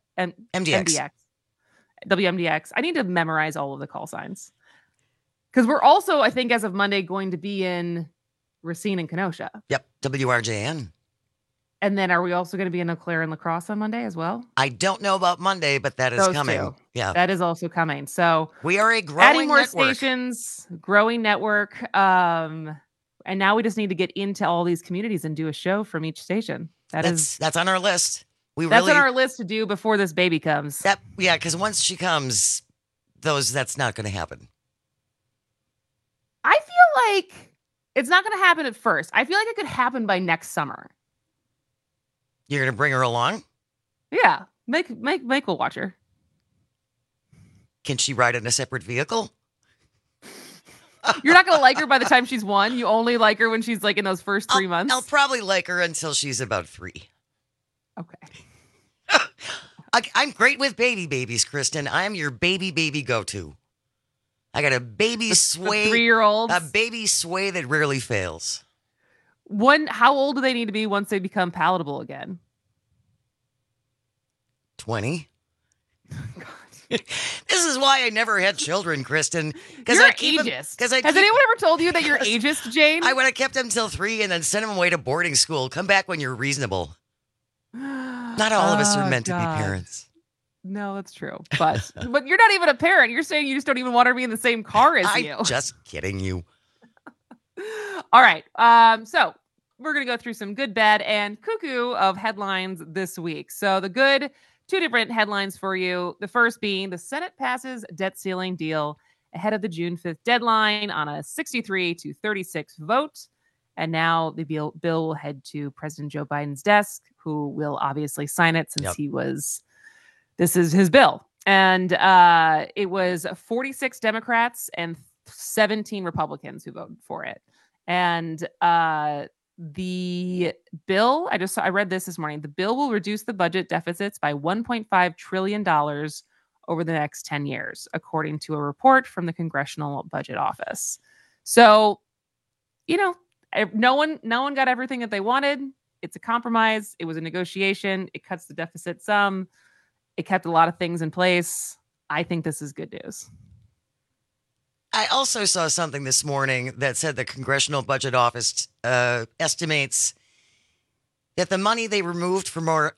Speaker 22: WMDX. I need to memorize all of the call signs. Because we're also, I think, as of Monday, going to be in Racine and Kenosha.
Speaker 23: Yep, WRJN.
Speaker 22: And then are we also going to be in Eau Claire and La Crosse on Monday as well?
Speaker 23: I don't know about Monday, but that is coming.
Speaker 22: Two.
Speaker 23: Yeah.
Speaker 22: That is also coming. So
Speaker 23: we are a growing
Speaker 22: adding more
Speaker 23: network.
Speaker 22: Stations, growing network. And now we just need to get into all these communities and do a show from each station.
Speaker 23: That's on our list.
Speaker 22: That's on our list to do before this baby comes.
Speaker 23: Because once she comes, that's not going to happen.
Speaker 22: I feel like it's not going to happen at first. I feel like it could happen by next summer.
Speaker 23: You're going to bring her along?
Speaker 22: Yeah. Mike will watch her.
Speaker 23: Can she ride in a separate vehicle?
Speaker 22: You're not going to like her by the time she's 1. You only like her when she's like in those first 3 months.
Speaker 23: I'll probably like her until she's about 3.
Speaker 22: Okay.
Speaker 23: I'm great with babies, Kristen. I'm your baby go-to. I got a baby sway.
Speaker 22: 3-year-olds.
Speaker 23: A baby sway that rarely fails.
Speaker 22: How old do they need to be once they become palatable again?
Speaker 23: 20. This is why I never had children, Kristen.
Speaker 22: You're ageist. Has anyone ever told you that you're ageist, Jane?
Speaker 23: I would have kept them till 3 and then sent them away to boarding school. Come back when you're reasonable. Not all of us are meant to be parents.
Speaker 22: No, that's true. But you're not even a parent. You're saying you just don't even want her to be in the same car as you.
Speaker 23: I'm just kidding you.
Speaker 22: All right. So we're going to go through some good, bad, and cuckoo of headlines this week. So the good, 2 different headlines for you. The first being the Senate passes debt ceiling deal ahead of the June 5th deadline on a 63-36 vote. And now the bill will head to President Joe Biden's desk, who will obviously sign it since this is his bill. And it was 46 Democrats and 17 Republicans who voted for it. And the bill, I read this morning, the bill will reduce the budget deficits by $1.5 trillion over the next 10 years, according to a report from the Congressional Budget Office. So, no one got everything that they wanted. It's a compromise. It was a negotiation. It cuts the deficit some. It kept a lot of things in place. I think this is good news.
Speaker 23: I also saw something this morning that said the Congressional Budget Office estimates that the money they removed for more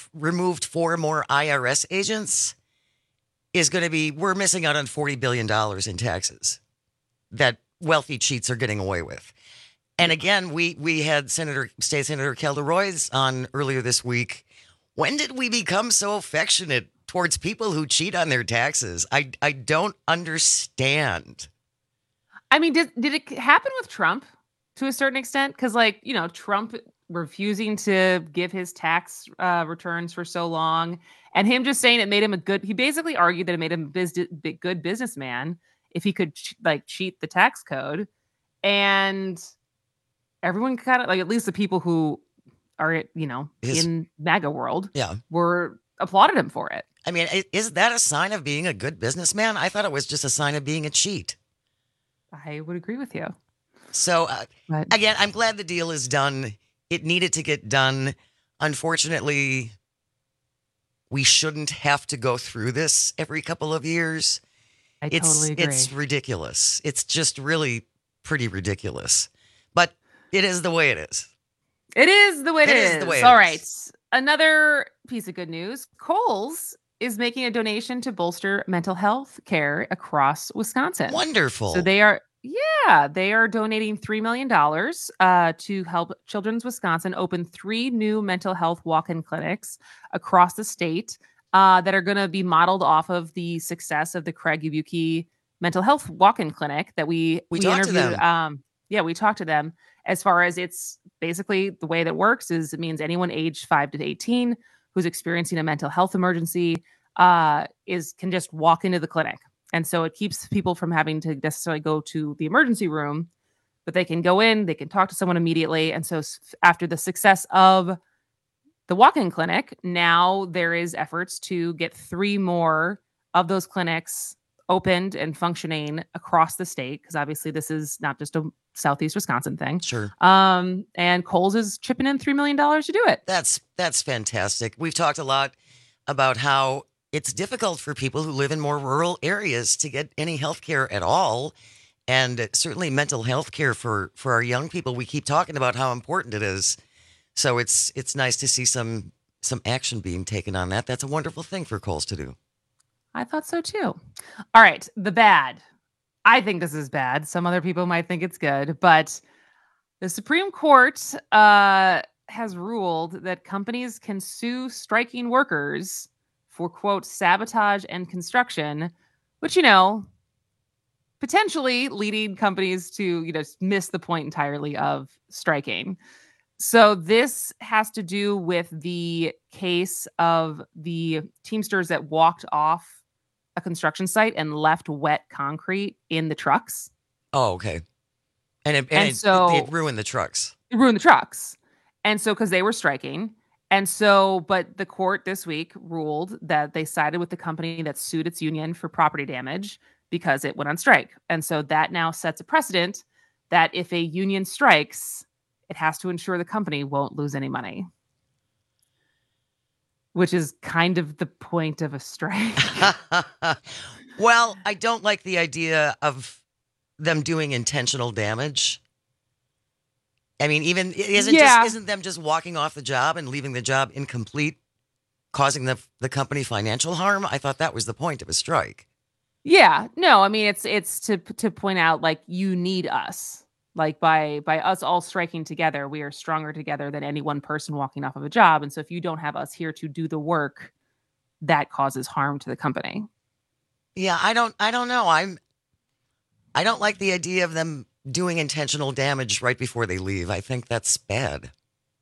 Speaker 23: IRS agents is going to be, we're missing out on $40 billion in taxes that wealthy cheats are getting away with. And again, we had State Senator Calderoy's on earlier this week. When did we become so affectionate towards people who cheat on their taxes? I don't understand.
Speaker 22: I mean, did it happen with Trump to a certain extent? Because, Trump refusing to give his tax returns for so long, and him just saying it made him he basically argued that it made him a good businessman if he could cheat the tax code. And everyone kind of at least the people who are, in MAGA world,
Speaker 23: Yeah.
Speaker 22: were applauded him for it.
Speaker 23: I mean, is that a sign of being a good businessman? I thought it was just a sign of being a cheat.
Speaker 22: I would agree with you.
Speaker 23: So, again, I'm glad the deal is done. It needed to get done. Unfortunately, we shouldn't have to go through this every couple of years.
Speaker 22: Totally agree.
Speaker 23: It's ridiculous. It's just really pretty ridiculous. But it is the way it is.
Speaker 22: It is the way it is.
Speaker 23: The way
Speaker 22: All
Speaker 23: it
Speaker 22: right.
Speaker 23: is.
Speaker 22: Another piece of good news. Kohl's is making a donation to bolster mental health care across Wisconsin.
Speaker 23: Wonderful.
Speaker 22: So they are donating $3 million to help Children's Wisconsin open 3 new mental health walk-in clinics across the state that are going to be modeled off of the success of the Craig Yabuki mental health walk-in clinic that we
Speaker 23: talked to
Speaker 22: interviewed.
Speaker 23: them.
Speaker 22: We talked to them. As far as it's basically the way that works is it means anyone aged 5 to 18 who's experiencing a mental health emergency can just walk into the clinic. And so it keeps people from having to necessarily go to the emergency room, but they can go in, they can talk to someone immediately. And so after the success of the walk-in clinic, now there is efforts to get 3 more of those clinics opened and functioning across the state, because obviously this is not just a Southeast Wisconsin thing.
Speaker 23: Sure.
Speaker 22: And Kohl's is chipping in $3 million to do it.
Speaker 23: That's fantastic. We've talked a lot about how it's difficult for people who live in more rural areas to get any health care at all. And certainly mental health care for our young people. We keep talking about how important it is. So it's nice to see some action being taken on that. That's a wonderful thing for Kohl's to do.
Speaker 22: I thought so too. All right. The bad. I think this is bad. Some other people might think it's good, but the Supreme Court has ruled that companies can sue striking workers for, quote, sabotage and construction, which, potentially leading companies to, miss the point entirely of striking. So this has to do with the case of the Teamsters that walked off a construction site and left wet concrete in the trucks.
Speaker 23: Oh, okay. And
Speaker 22: so
Speaker 23: it ruined the trucks.
Speaker 22: It ruined the trucks. And so, because they were striking. And so, but the court this week ruled that they sided with the company that sued its union for property damage because it went on strike. And so that now sets a precedent that if a union strikes, it has to ensure the company won't lose any money. Which is kind of the point of a strike.
Speaker 23: Well, I don't like the idea of them doing intentional damage. I mean, even isn't them just walking off the job and leaving the job incomplete, causing the company financial harm? I thought that was the point of a strike.
Speaker 22: Yeah, no, I mean it's to point out, like, you need us. Like by us all striking together, we are stronger together than any one person walking off of a job. And so if you don't have us here to do the work, that causes harm to the company.
Speaker 23: Yeah, I don't know. I don't like the idea of them doing intentional damage right before they leave. I think that's bad.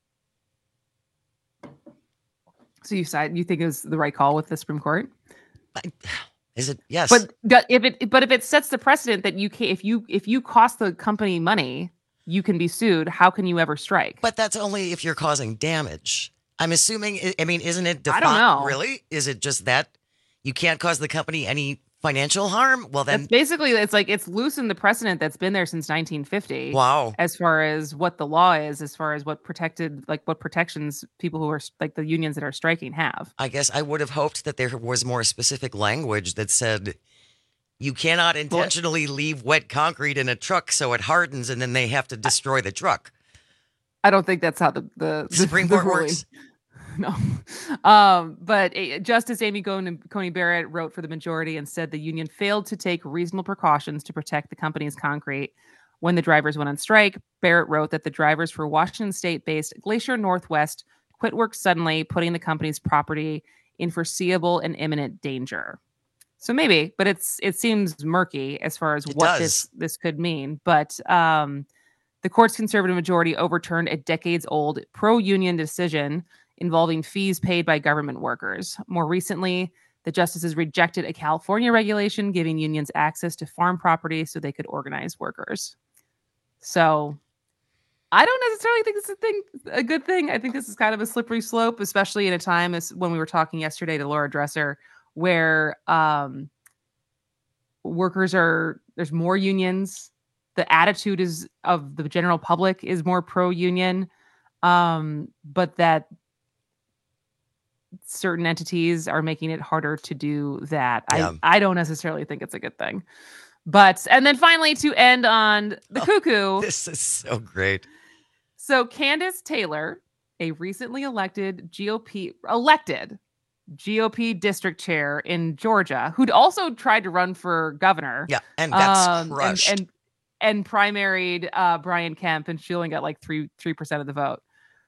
Speaker 22: So you think it was the right call with the Supreme Court?
Speaker 23: Is it? Yes.
Speaker 22: But if it sets the precedent that you can, if you cost the company money, you can be sued. How can you ever strike?
Speaker 23: But that's only if you're causing damage. I'm assuming. I mean, isn't it defined?
Speaker 22: I don't know.
Speaker 23: Really? Is it just that you can't cause the company any financial harm? Well, then
Speaker 22: basically it's like it's loosened the precedent that's been there since 1950.
Speaker 23: Wow.
Speaker 22: As far as what the law is, as far as what protections people who are like the unions that are striking have.
Speaker 23: I guess I would have hoped that there was more specific language that said you cannot intentionally leave wet concrete in a truck so it hardens and then they have to destroy the truck.
Speaker 22: I don't think that's how the
Speaker 23: Supreme Court works.
Speaker 22: No. But Justice Amy Coney Barrett wrote for the majority and said the union failed to take reasonable precautions to protect the company's concrete when the drivers went on strike. Barrett wrote that the drivers for Washington State-based Glacier Northwest quit work suddenly, putting the company's property in foreseeable and imminent danger. So maybe, but it seems murky as far as what this could mean. But the court's conservative majority overturned a decades-old pro-union decision involving fees paid by government workers. More recently, the justices rejected a California regulation giving unions access to farm property so they could organize workers. So I don't necessarily think this is a good thing. I think this is kind of a slippery slope, especially in a time as when we were talking yesterday to Laura Dresser, where there's more unions. The attitude of the general public is more pro-union, but that certain entities are making it harder to do that. Yeah. I don't necessarily think it's a good thing. And then finally, to end on the cuckoo.
Speaker 23: This is so great.
Speaker 22: So Candace Taylor, a recently elected GOP district chair in Georgia, who'd also tried to run for governor.
Speaker 23: Yeah, and that's crushed.
Speaker 22: And primaried Brian Kemp, and she only got like 3% of the vote.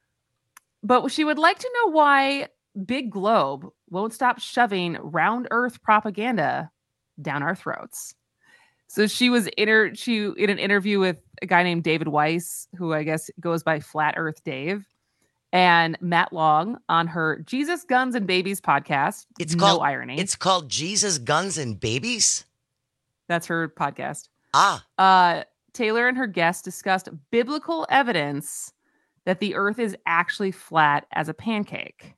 Speaker 22: But she would like to know why Big Globe won't stop shoving round earth propaganda down our throats. So she was in an interview with a guy named David Weiss, who I guess goes by Flat Earth Dave, and Matt Long on her Jesus, Guns, and Babies podcast. No irony.
Speaker 23: It's called Jesus, Guns, and Babies?
Speaker 22: That's her podcast.
Speaker 23: Taylor
Speaker 22: and her guest discussed biblical evidence that the earth is actually flat as a pancake.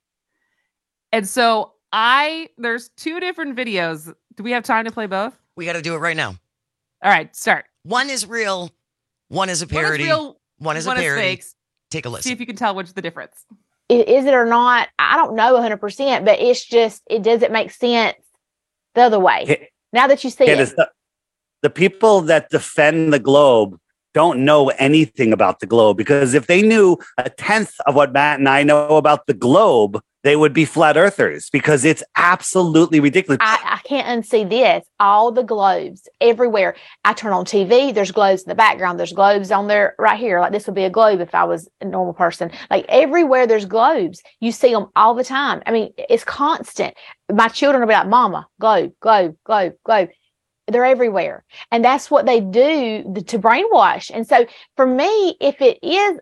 Speaker 22: And so there's two different videos. Do we have time to play both?
Speaker 23: We got to do it right now.
Speaker 22: All right, start.
Speaker 23: One is real. One is a parody. One is a parody.
Speaker 22: Fake.
Speaker 23: Take a listen.
Speaker 22: See if you can tell which the difference.
Speaker 11: Is it or not? I don't know 100%, but it's just, it doesn't make sense the other way. Now that you see it.
Speaker 12: The people that defend the globe don't know anything about the globe, because if they knew a tenth of what Matt and I know about the globe, they would be flat earthers, because it's absolutely ridiculous.
Speaker 11: I can't unsee this. All the globes everywhere. I turn on TV. There's globes in the background. There's globes on there right here. Like this would be a globe if I was a normal person. Like everywhere there's globes. You see them all the time. I mean, it's constant. My children will be like, Mama, globe, globe, globe, globe. They're everywhere. And that's what they do to brainwash. And so for me, if it is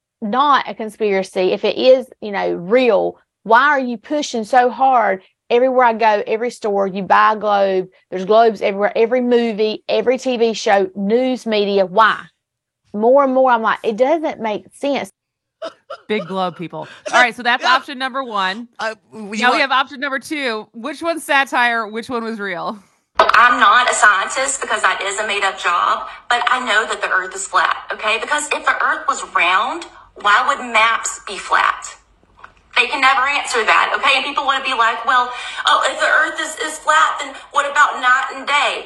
Speaker 11: not a conspiracy, if it is, real, why are you pushing so hard? Everywhere I go, every store, you buy a globe. There's globes everywhere, every movie, every TV show, news media. Why? More and more, I'm like, it doesn't make sense.
Speaker 22: Big globe people. All right, so that's option number one. Now we have option number two. Which one's satire? Which one was real?
Speaker 13: I'm not a scientist because that is a made-up job, but I know that the earth is flat, okay? Because if the earth was round, why would maps be flat? They can never answer that, okay? And people want to be like, well, if the earth is flat, then what about night and day?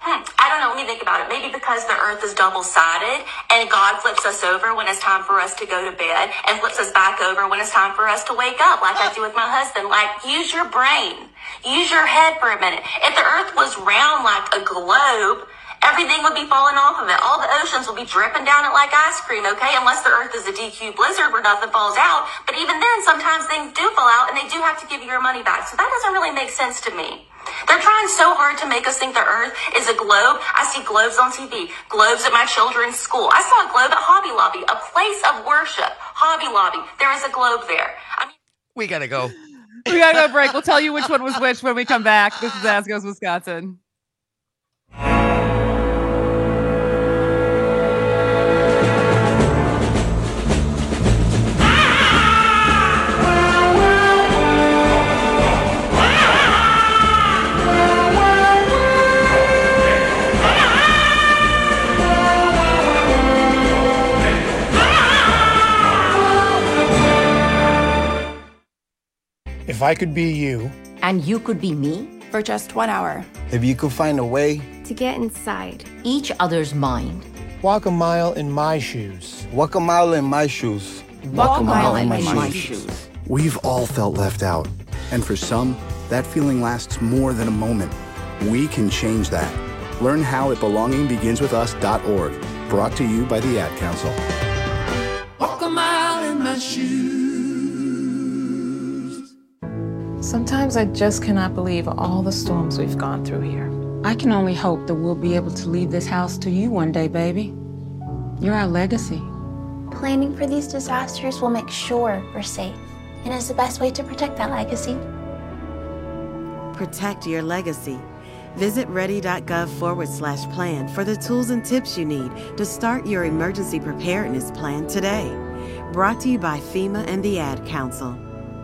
Speaker 13: I don't know. Let me think about it. Maybe because the earth is double-sided and God flips us over when it's time for us to go to bed and flips us back over when it's time for us to wake up, like I do with my husband. Like, use your brain. Use your head for a minute. If the earth was round like a globe, everything would be falling off of it. All the oceans will be dripping down it like ice cream, okay? Unless the earth is a DQ blizzard where nothing falls out. But even then, sometimes things do fall out and they do have to give you your money back. So that doesn't really make sense to me. They're trying so hard to make us think the earth is a globe. I see globes on TV, globes at my children's school. I saw a globe at Hobby Lobby, a place of worship. Hobby Lobby, there is a globe there.
Speaker 23: We gotta go.
Speaker 22: We gotta go break. We'll tell you which one was which when we come back. This is As Goes Wisconsin.
Speaker 14: If I could be you.
Speaker 15: And you could be me?
Speaker 16: For just 1 hour.
Speaker 14: If you could find a way.
Speaker 16: To get inside each other's mind.
Speaker 14: Walk a mile in my shoes.
Speaker 31: Walk a mile in my shoes.
Speaker 16: Walk a mile in my shoes.
Speaker 31: We've all felt left out. And for some, that feeling lasts more than a moment. We can change that. Learn how at belongingbeginswithus.org. Brought to you by the Ad Council.
Speaker 17: Walk a mile in my shoes.
Speaker 18: Sometimes I just cannot believe all the storms we've gone through here. I can only hope that we'll be able to leave this house to you one day, baby. You're our legacy.
Speaker 19: Planning for these disasters will make sure we're safe, and is the best way to protect that legacy.
Speaker 7: Protect your legacy.
Speaker 1: Visit ready.gov/plan for the tools and tips you need to start your emergency preparedness plan today. Brought to you by FEMA and the Ad Council.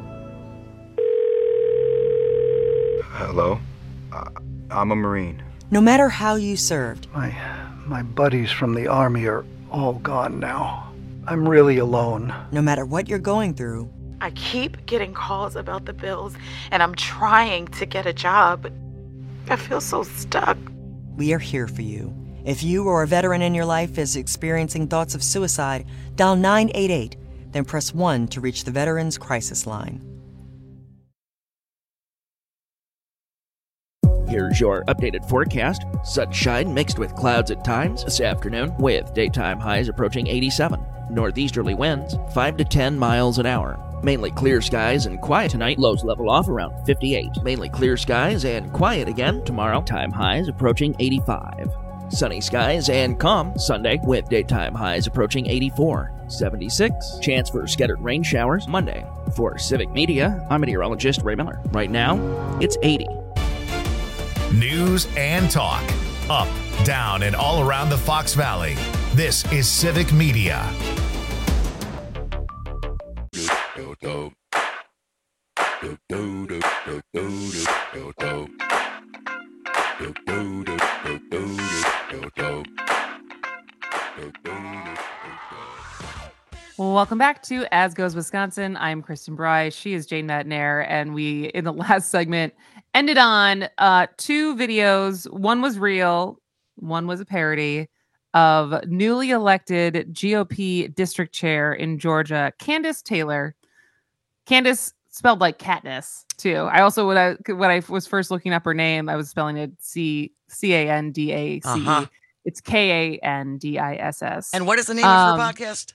Speaker 2: Hello? I'm a Marine.
Speaker 3: No matter how you served.
Speaker 2: My buddies from the Army are all gone now. I'm really alone.
Speaker 3: No matter what you're going through.
Speaker 18: I keep getting calls about the bills, and I'm trying to get a job. I feel so stuck.
Speaker 3: We are here for you. If you or a veteran in your life is experiencing thoughts of suicide, dial 988, then press 1 to reach the Veterans Crisis Line.
Speaker 4: Here's your updated forecast. Sunshine mixed with clouds at times this afternoon, with daytime highs approaching 87. Northeasterly winds 5 to 10 miles an hour. Mainly clear skies and quiet tonight. Lows level off around 58. Mainly clear skies and quiet again tomorrow. Time highs approaching 85. Sunny skies and calm Sunday, with daytime highs approaching 84. 76. Chance for scattered rain showers Monday. For Civic Media, I'm meteorologist Ray Miller. Right now, it's 80.
Speaker 5: News and talk. Up, down, and all around the Fox Valley. This is Civic Media.
Speaker 22: Welcome back to As Goes Wisconsin. I'm Kristen Bry. She is Jane Matnair. And we, in the last segment, ended on 2 videos. One was real. One was a parody of newly elected GOP district chair in Georgia, Candace Taylor. Candace spelled like Katniss too. I also, when I was first looking up her name, I was spelling it Candace. It's Kandiss.
Speaker 23: And what is the name of her podcast?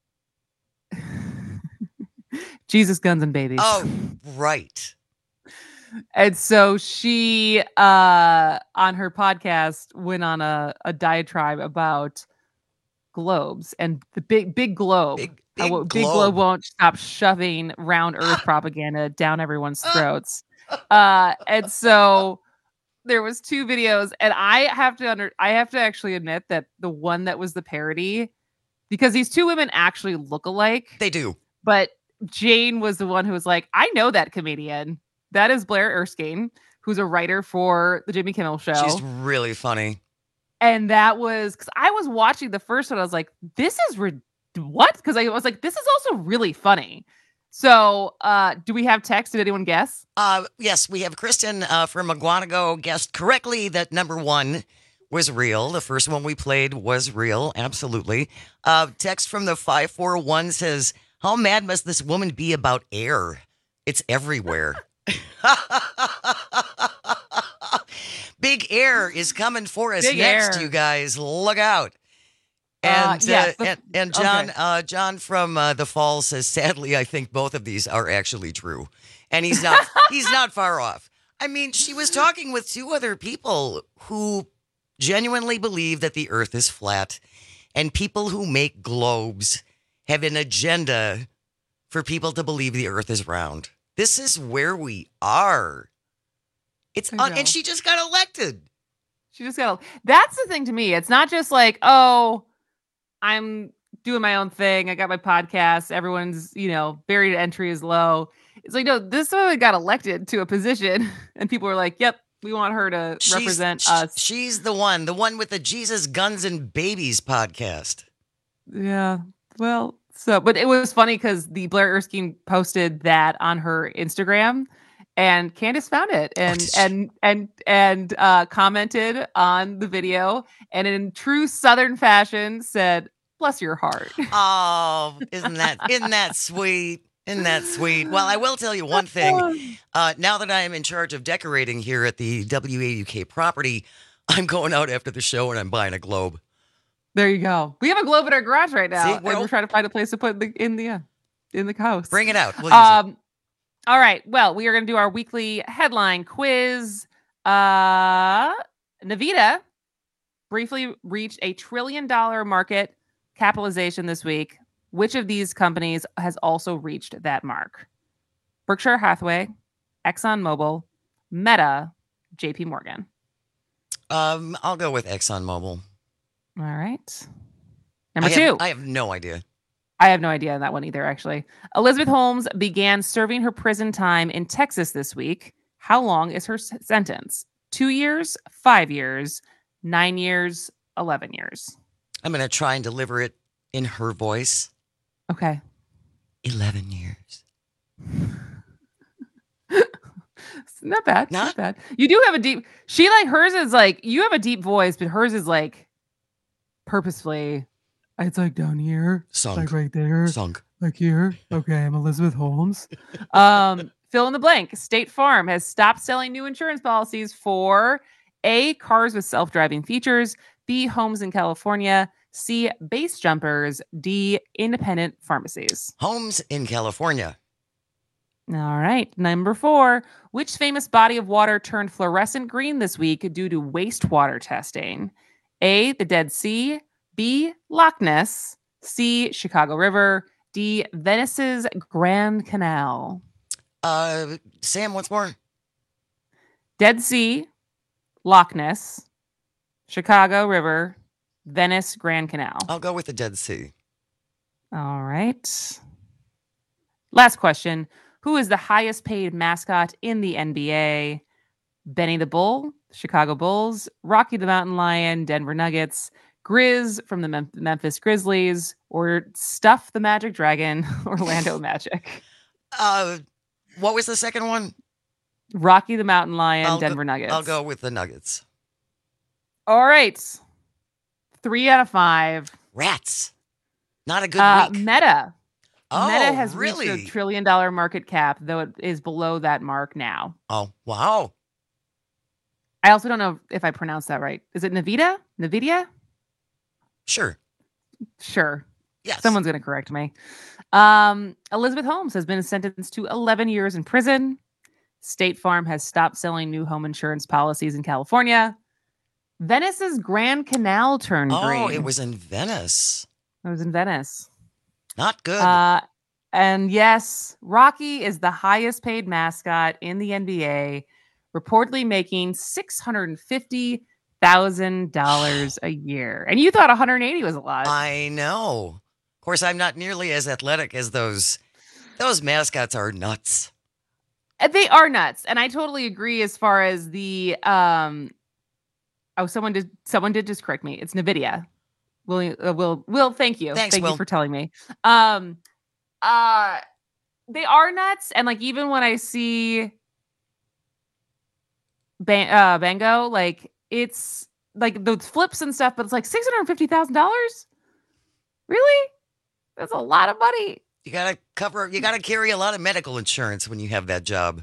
Speaker 22: Jesus, Guns, and Babies.
Speaker 23: Oh, right.
Speaker 22: And so she, on her podcast, went on a diatribe about globes and the big globe. Big globe won't stop shoving round Earth propaganda down everyone's throats. And so there was 2 videos, and I have to actually admit that the one that was the parody, because these 2 women actually look alike.
Speaker 23: They do.
Speaker 22: But Jane was the one who was like, I know that comedian. That is Blair Erskine, who's a writer for the Jimmy Kimmel Show.
Speaker 23: She's really funny.
Speaker 22: And that was because I was watching the first one. I was like, this is what? Because I was like, this is also really funny. So do we have text? Did anyone guess?
Speaker 23: Yes, we have Kristen from Maguanago guessed correctly that number 1 was real. The first one we played was real. Absolutely. Text from the 541 says, how mad must this woman be about air? It's everywhere. Big air is coming for us next, you guys. Look out. And John from the Falls says, sadly, I think both of these are actually true. And he's not far off. I mean, she was talking with 2 other people who genuinely believe that the earth is flat, and people who make globes have an agenda for people to believe the earth is round. This is where we are. And she just got elected.
Speaker 22: That's the thing to me. It's not just like, oh, I'm doing my own thing. I got my podcast. Everyone's, barrier to entry is low. It's like, no, this woman got elected to a position and people were like, yep, we want her to represent us.
Speaker 23: She's the one with the Jesus, Guns, and Babies podcast.
Speaker 22: Yeah. Well, but it was funny because the Blair Erskine posted that on her Instagram, and Candace found it and commented on the video, and in true Southern fashion said, "Bless your heart."
Speaker 23: Oh, isn't that sweet? Isn't that sweet? Well, I will tell you one thing. Now that I am in charge of decorating here at the WAUK property, I'm going out after the show and I'm buying a globe.
Speaker 22: There you go. We have a globe in our garage right now. See, we're trying to find a place to put in the house.
Speaker 23: Bring it out. We'll use it.
Speaker 22: All right. Well, we are going to do our weekly headline quiz. Navita briefly reached $1 trillion market capitalization this week. Which of these companies has also reached that mark? Berkshire Hathaway, ExxonMobil, Meta, JP Morgan.
Speaker 23: I'll go with ExxonMobil.
Speaker 22: All right. Number 2.
Speaker 23: I have no idea.
Speaker 22: I have no idea on that one either, actually. Elizabeth Holmes began serving her prison time in Texas this week. How long is her sentence? 2 years, 5 years, 9 years, 11 years.
Speaker 23: I'm going to try and deliver it in her voice.
Speaker 22: Okay.
Speaker 23: 11 years.
Speaker 22: Not bad. Not bad. You do have a deep... She, like, hers is like... You have a deep voice, but hers is like purposefully... It's like down here.
Speaker 23: Sunk.
Speaker 22: Like right there.
Speaker 23: Sunk.
Speaker 22: Like here. Okay, I'm Elizabeth Holmes. Fill in the blank. State Farm has stopped selling new insurance policies for A, cars with self-driving features, B, homes in California, C, base jumpers, D, independent pharmacies.
Speaker 23: Homes in California.
Speaker 22: All right. Number 4. Which famous body of water turned fluorescent green this week due to wastewater testing? A, the Dead Sea, B, Loch Ness, C, Chicago River, D, Venice's Grand Canal.
Speaker 23: Sam, what's more?
Speaker 22: Dead Sea, Loch Ness, Chicago River, Venice Grand Canal.
Speaker 23: I'll go with the Dead Sea.
Speaker 22: All right. Last question. Who is the highest paid mascot in the NBA? Benny the Bull, Chicago Bulls, Rocky the Mountain Lion, Denver Nuggets, Grizz from the Memphis Grizzlies, or Stuff the Magic Dragon, Orlando Magic.
Speaker 23: What was the second one?
Speaker 22: Rocky the Mountain Lion, Denver Nuggets.
Speaker 23: I'll go with the Nuggets.
Speaker 22: All right. 3 out of 5.
Speaker 23: Rats. Not a good week.
Speaker 22: Meta.
Speaker 23: Oh,
Speaker 22: Meta has
Speaker 23: really?
Speaker 22: reached $1 trillion market cap, though it is below that mark now.
Speaker 23: Oh, wow.
Speaker 22: I also don't know if I pronounced that right. Is it Nvidia? Nvidia?
Speaker 23: Sure.
Speaker 22: Yes. Someone's going to correct me. Elizabeth Holmes has been sentenced to 11 years in prison. State Farm has stopped selling new home insurance policies in California. Venice's Grand Canal turned green.
Speaker 23: Oh, it was in Venice.
Speaker 22: It was in Venice.
Speaker 23: Not good.
Speaker 22: And yes, Rocky is the highest paid mascot in the NBA, reportedly making $650,000 a year. And you thought 180 was a lot.
Speaker 23: I know. Of course, I'm not nearly as athletic as those. Those mascots are nuts.
Speaker 22: They are nuts, and I totally agree. As far as the someone did just correct me. It's Nvidia. Will, thank you.
Speaker 23: Thanks,
Speaker 22: thank
Speaker 23: Will.
Speaker 22: you for telling me. They are nuts, and like even when I see Bango, like it's like those flips and stuff, but it's like $650,000. Really? That's a lot of money.
Speaker 23: You gotta carry a lot of medical insurance when you have that job.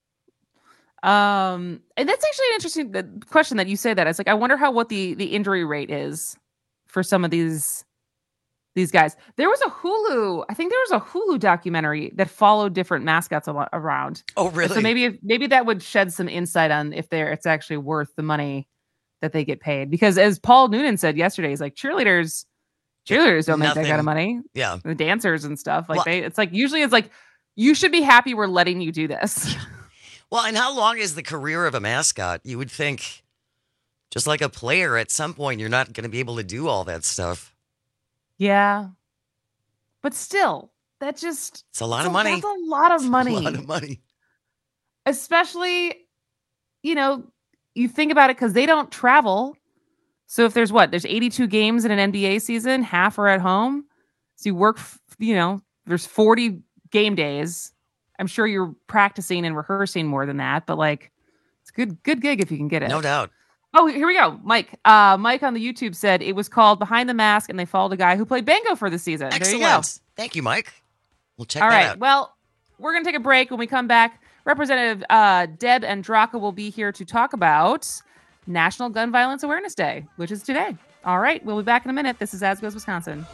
Speaker 22: And that's actually an interesting question that you say that. It's like, I wonder what the injury rate is for some of these guys. There was a Hulu documentary that followed different mascots around.
Speaker 23: Oh, really?
Speaker 22: So maybe that would shed some insight on if it's actually worth the money that they get paid. Because as Paul Noonan said yesterday, he's like, cheerleaders don't make that kind of money.
Speaker 23: Yeah.
Speaker 22: The dancers and stuff. Like usually it's like, you should be happy we're letting you do this.
Speaker 23: Well, and how long is the career of a mascot? You would think, just like a player, at some point, you're not going to be able to do all that stuff.
Speaker 22: Yeah. But still, it's
Speaker 23: a lot of money.
Speaker 22: That's a lot of money.
Speaker 23: A lot of money.
Speaker 22: Especially, you think about it because they don't travel. So if there's 82 games in an NBA season, half are at home. So you work, there's 40 game days. I'm sure you're practicing and rehearsing more than that, but like it's a good gig if you can get it.
Speaker 23: No doubt.
Speaker 22: Oh, here we go. Mike. Mike on the YouTube said it was called Behind the Mask, and they followed a guy who played Bango for the season.
Speaker 23: Excellent.
Speaker 22: There you go.
Speaker 23: Thank you, Mike. We'll check
Speaker 22: that out. All right.
Speaker 23: out.
Speaker 22: Well, we're going to take a break. When we come back, Representative Deb Andraka will be here to talk about National Gun Violence Awareness Day, which is today. All right. We'll be back in a minute. This is As Goes Wisconsin.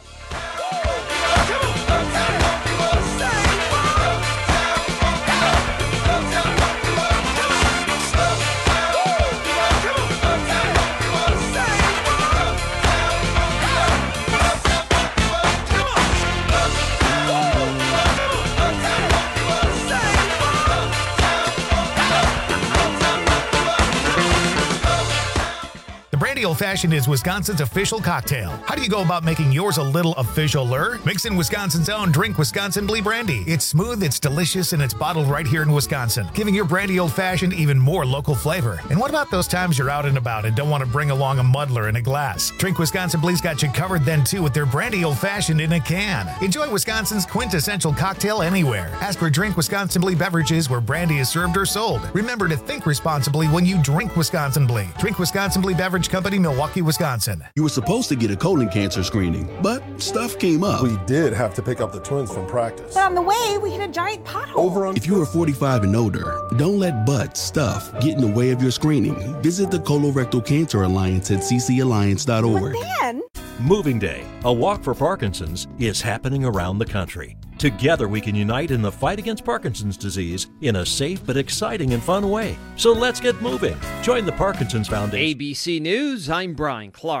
Speaker 5: Brandy Old Fashioned is Wisconsin's official cocktail. How do you go about making yours a little official-er? Mix in Wisconsin's own Drink Wisconsin Blee Brandy. It's smooth, it's delicious, and it's bottled right here in Wisconsin, giving your Brandy Old Fashioned even more local flavor. And what about those times you're out and about and don't want to bring along a muddler in a glass? Drink Wisconsin Blee's got you covered then, too, with their Brandy Old Fashioned in a can. Enjoy Wisconsin's quintessential cocktail anywhere. Ask for Drink Wisconsin Blee beverages where brandy is served or sold. Remember to think responsibly when you drink Wisconsin Blee. Drink Wisconsin Blee Beverage Company, Milwaukee, Wisconsin.
Speaker 6: You were supposed to get a colon cancer screening, but stuff came up.
Speaker 8: We did have to pick up the twins from practice.
Speaker 9: But on the way, we hit a giant pothole.
Speaker 6: If you are 45 and older, don't let stuff get in the way of your screening. Visit the Colorectal Cancer Alliance at ccalliance.org.
Speaker 9: But then,
Speaker 10: Moving Day, a walk for Parkinson's, is happening around the country. Together we can unite in the fight against Parkinson's disease in a safe but exciting and fun way. So let's get moving. Join the Parkinson's Foundation.
Speaker 20: ABC News, I'm Brian Clark.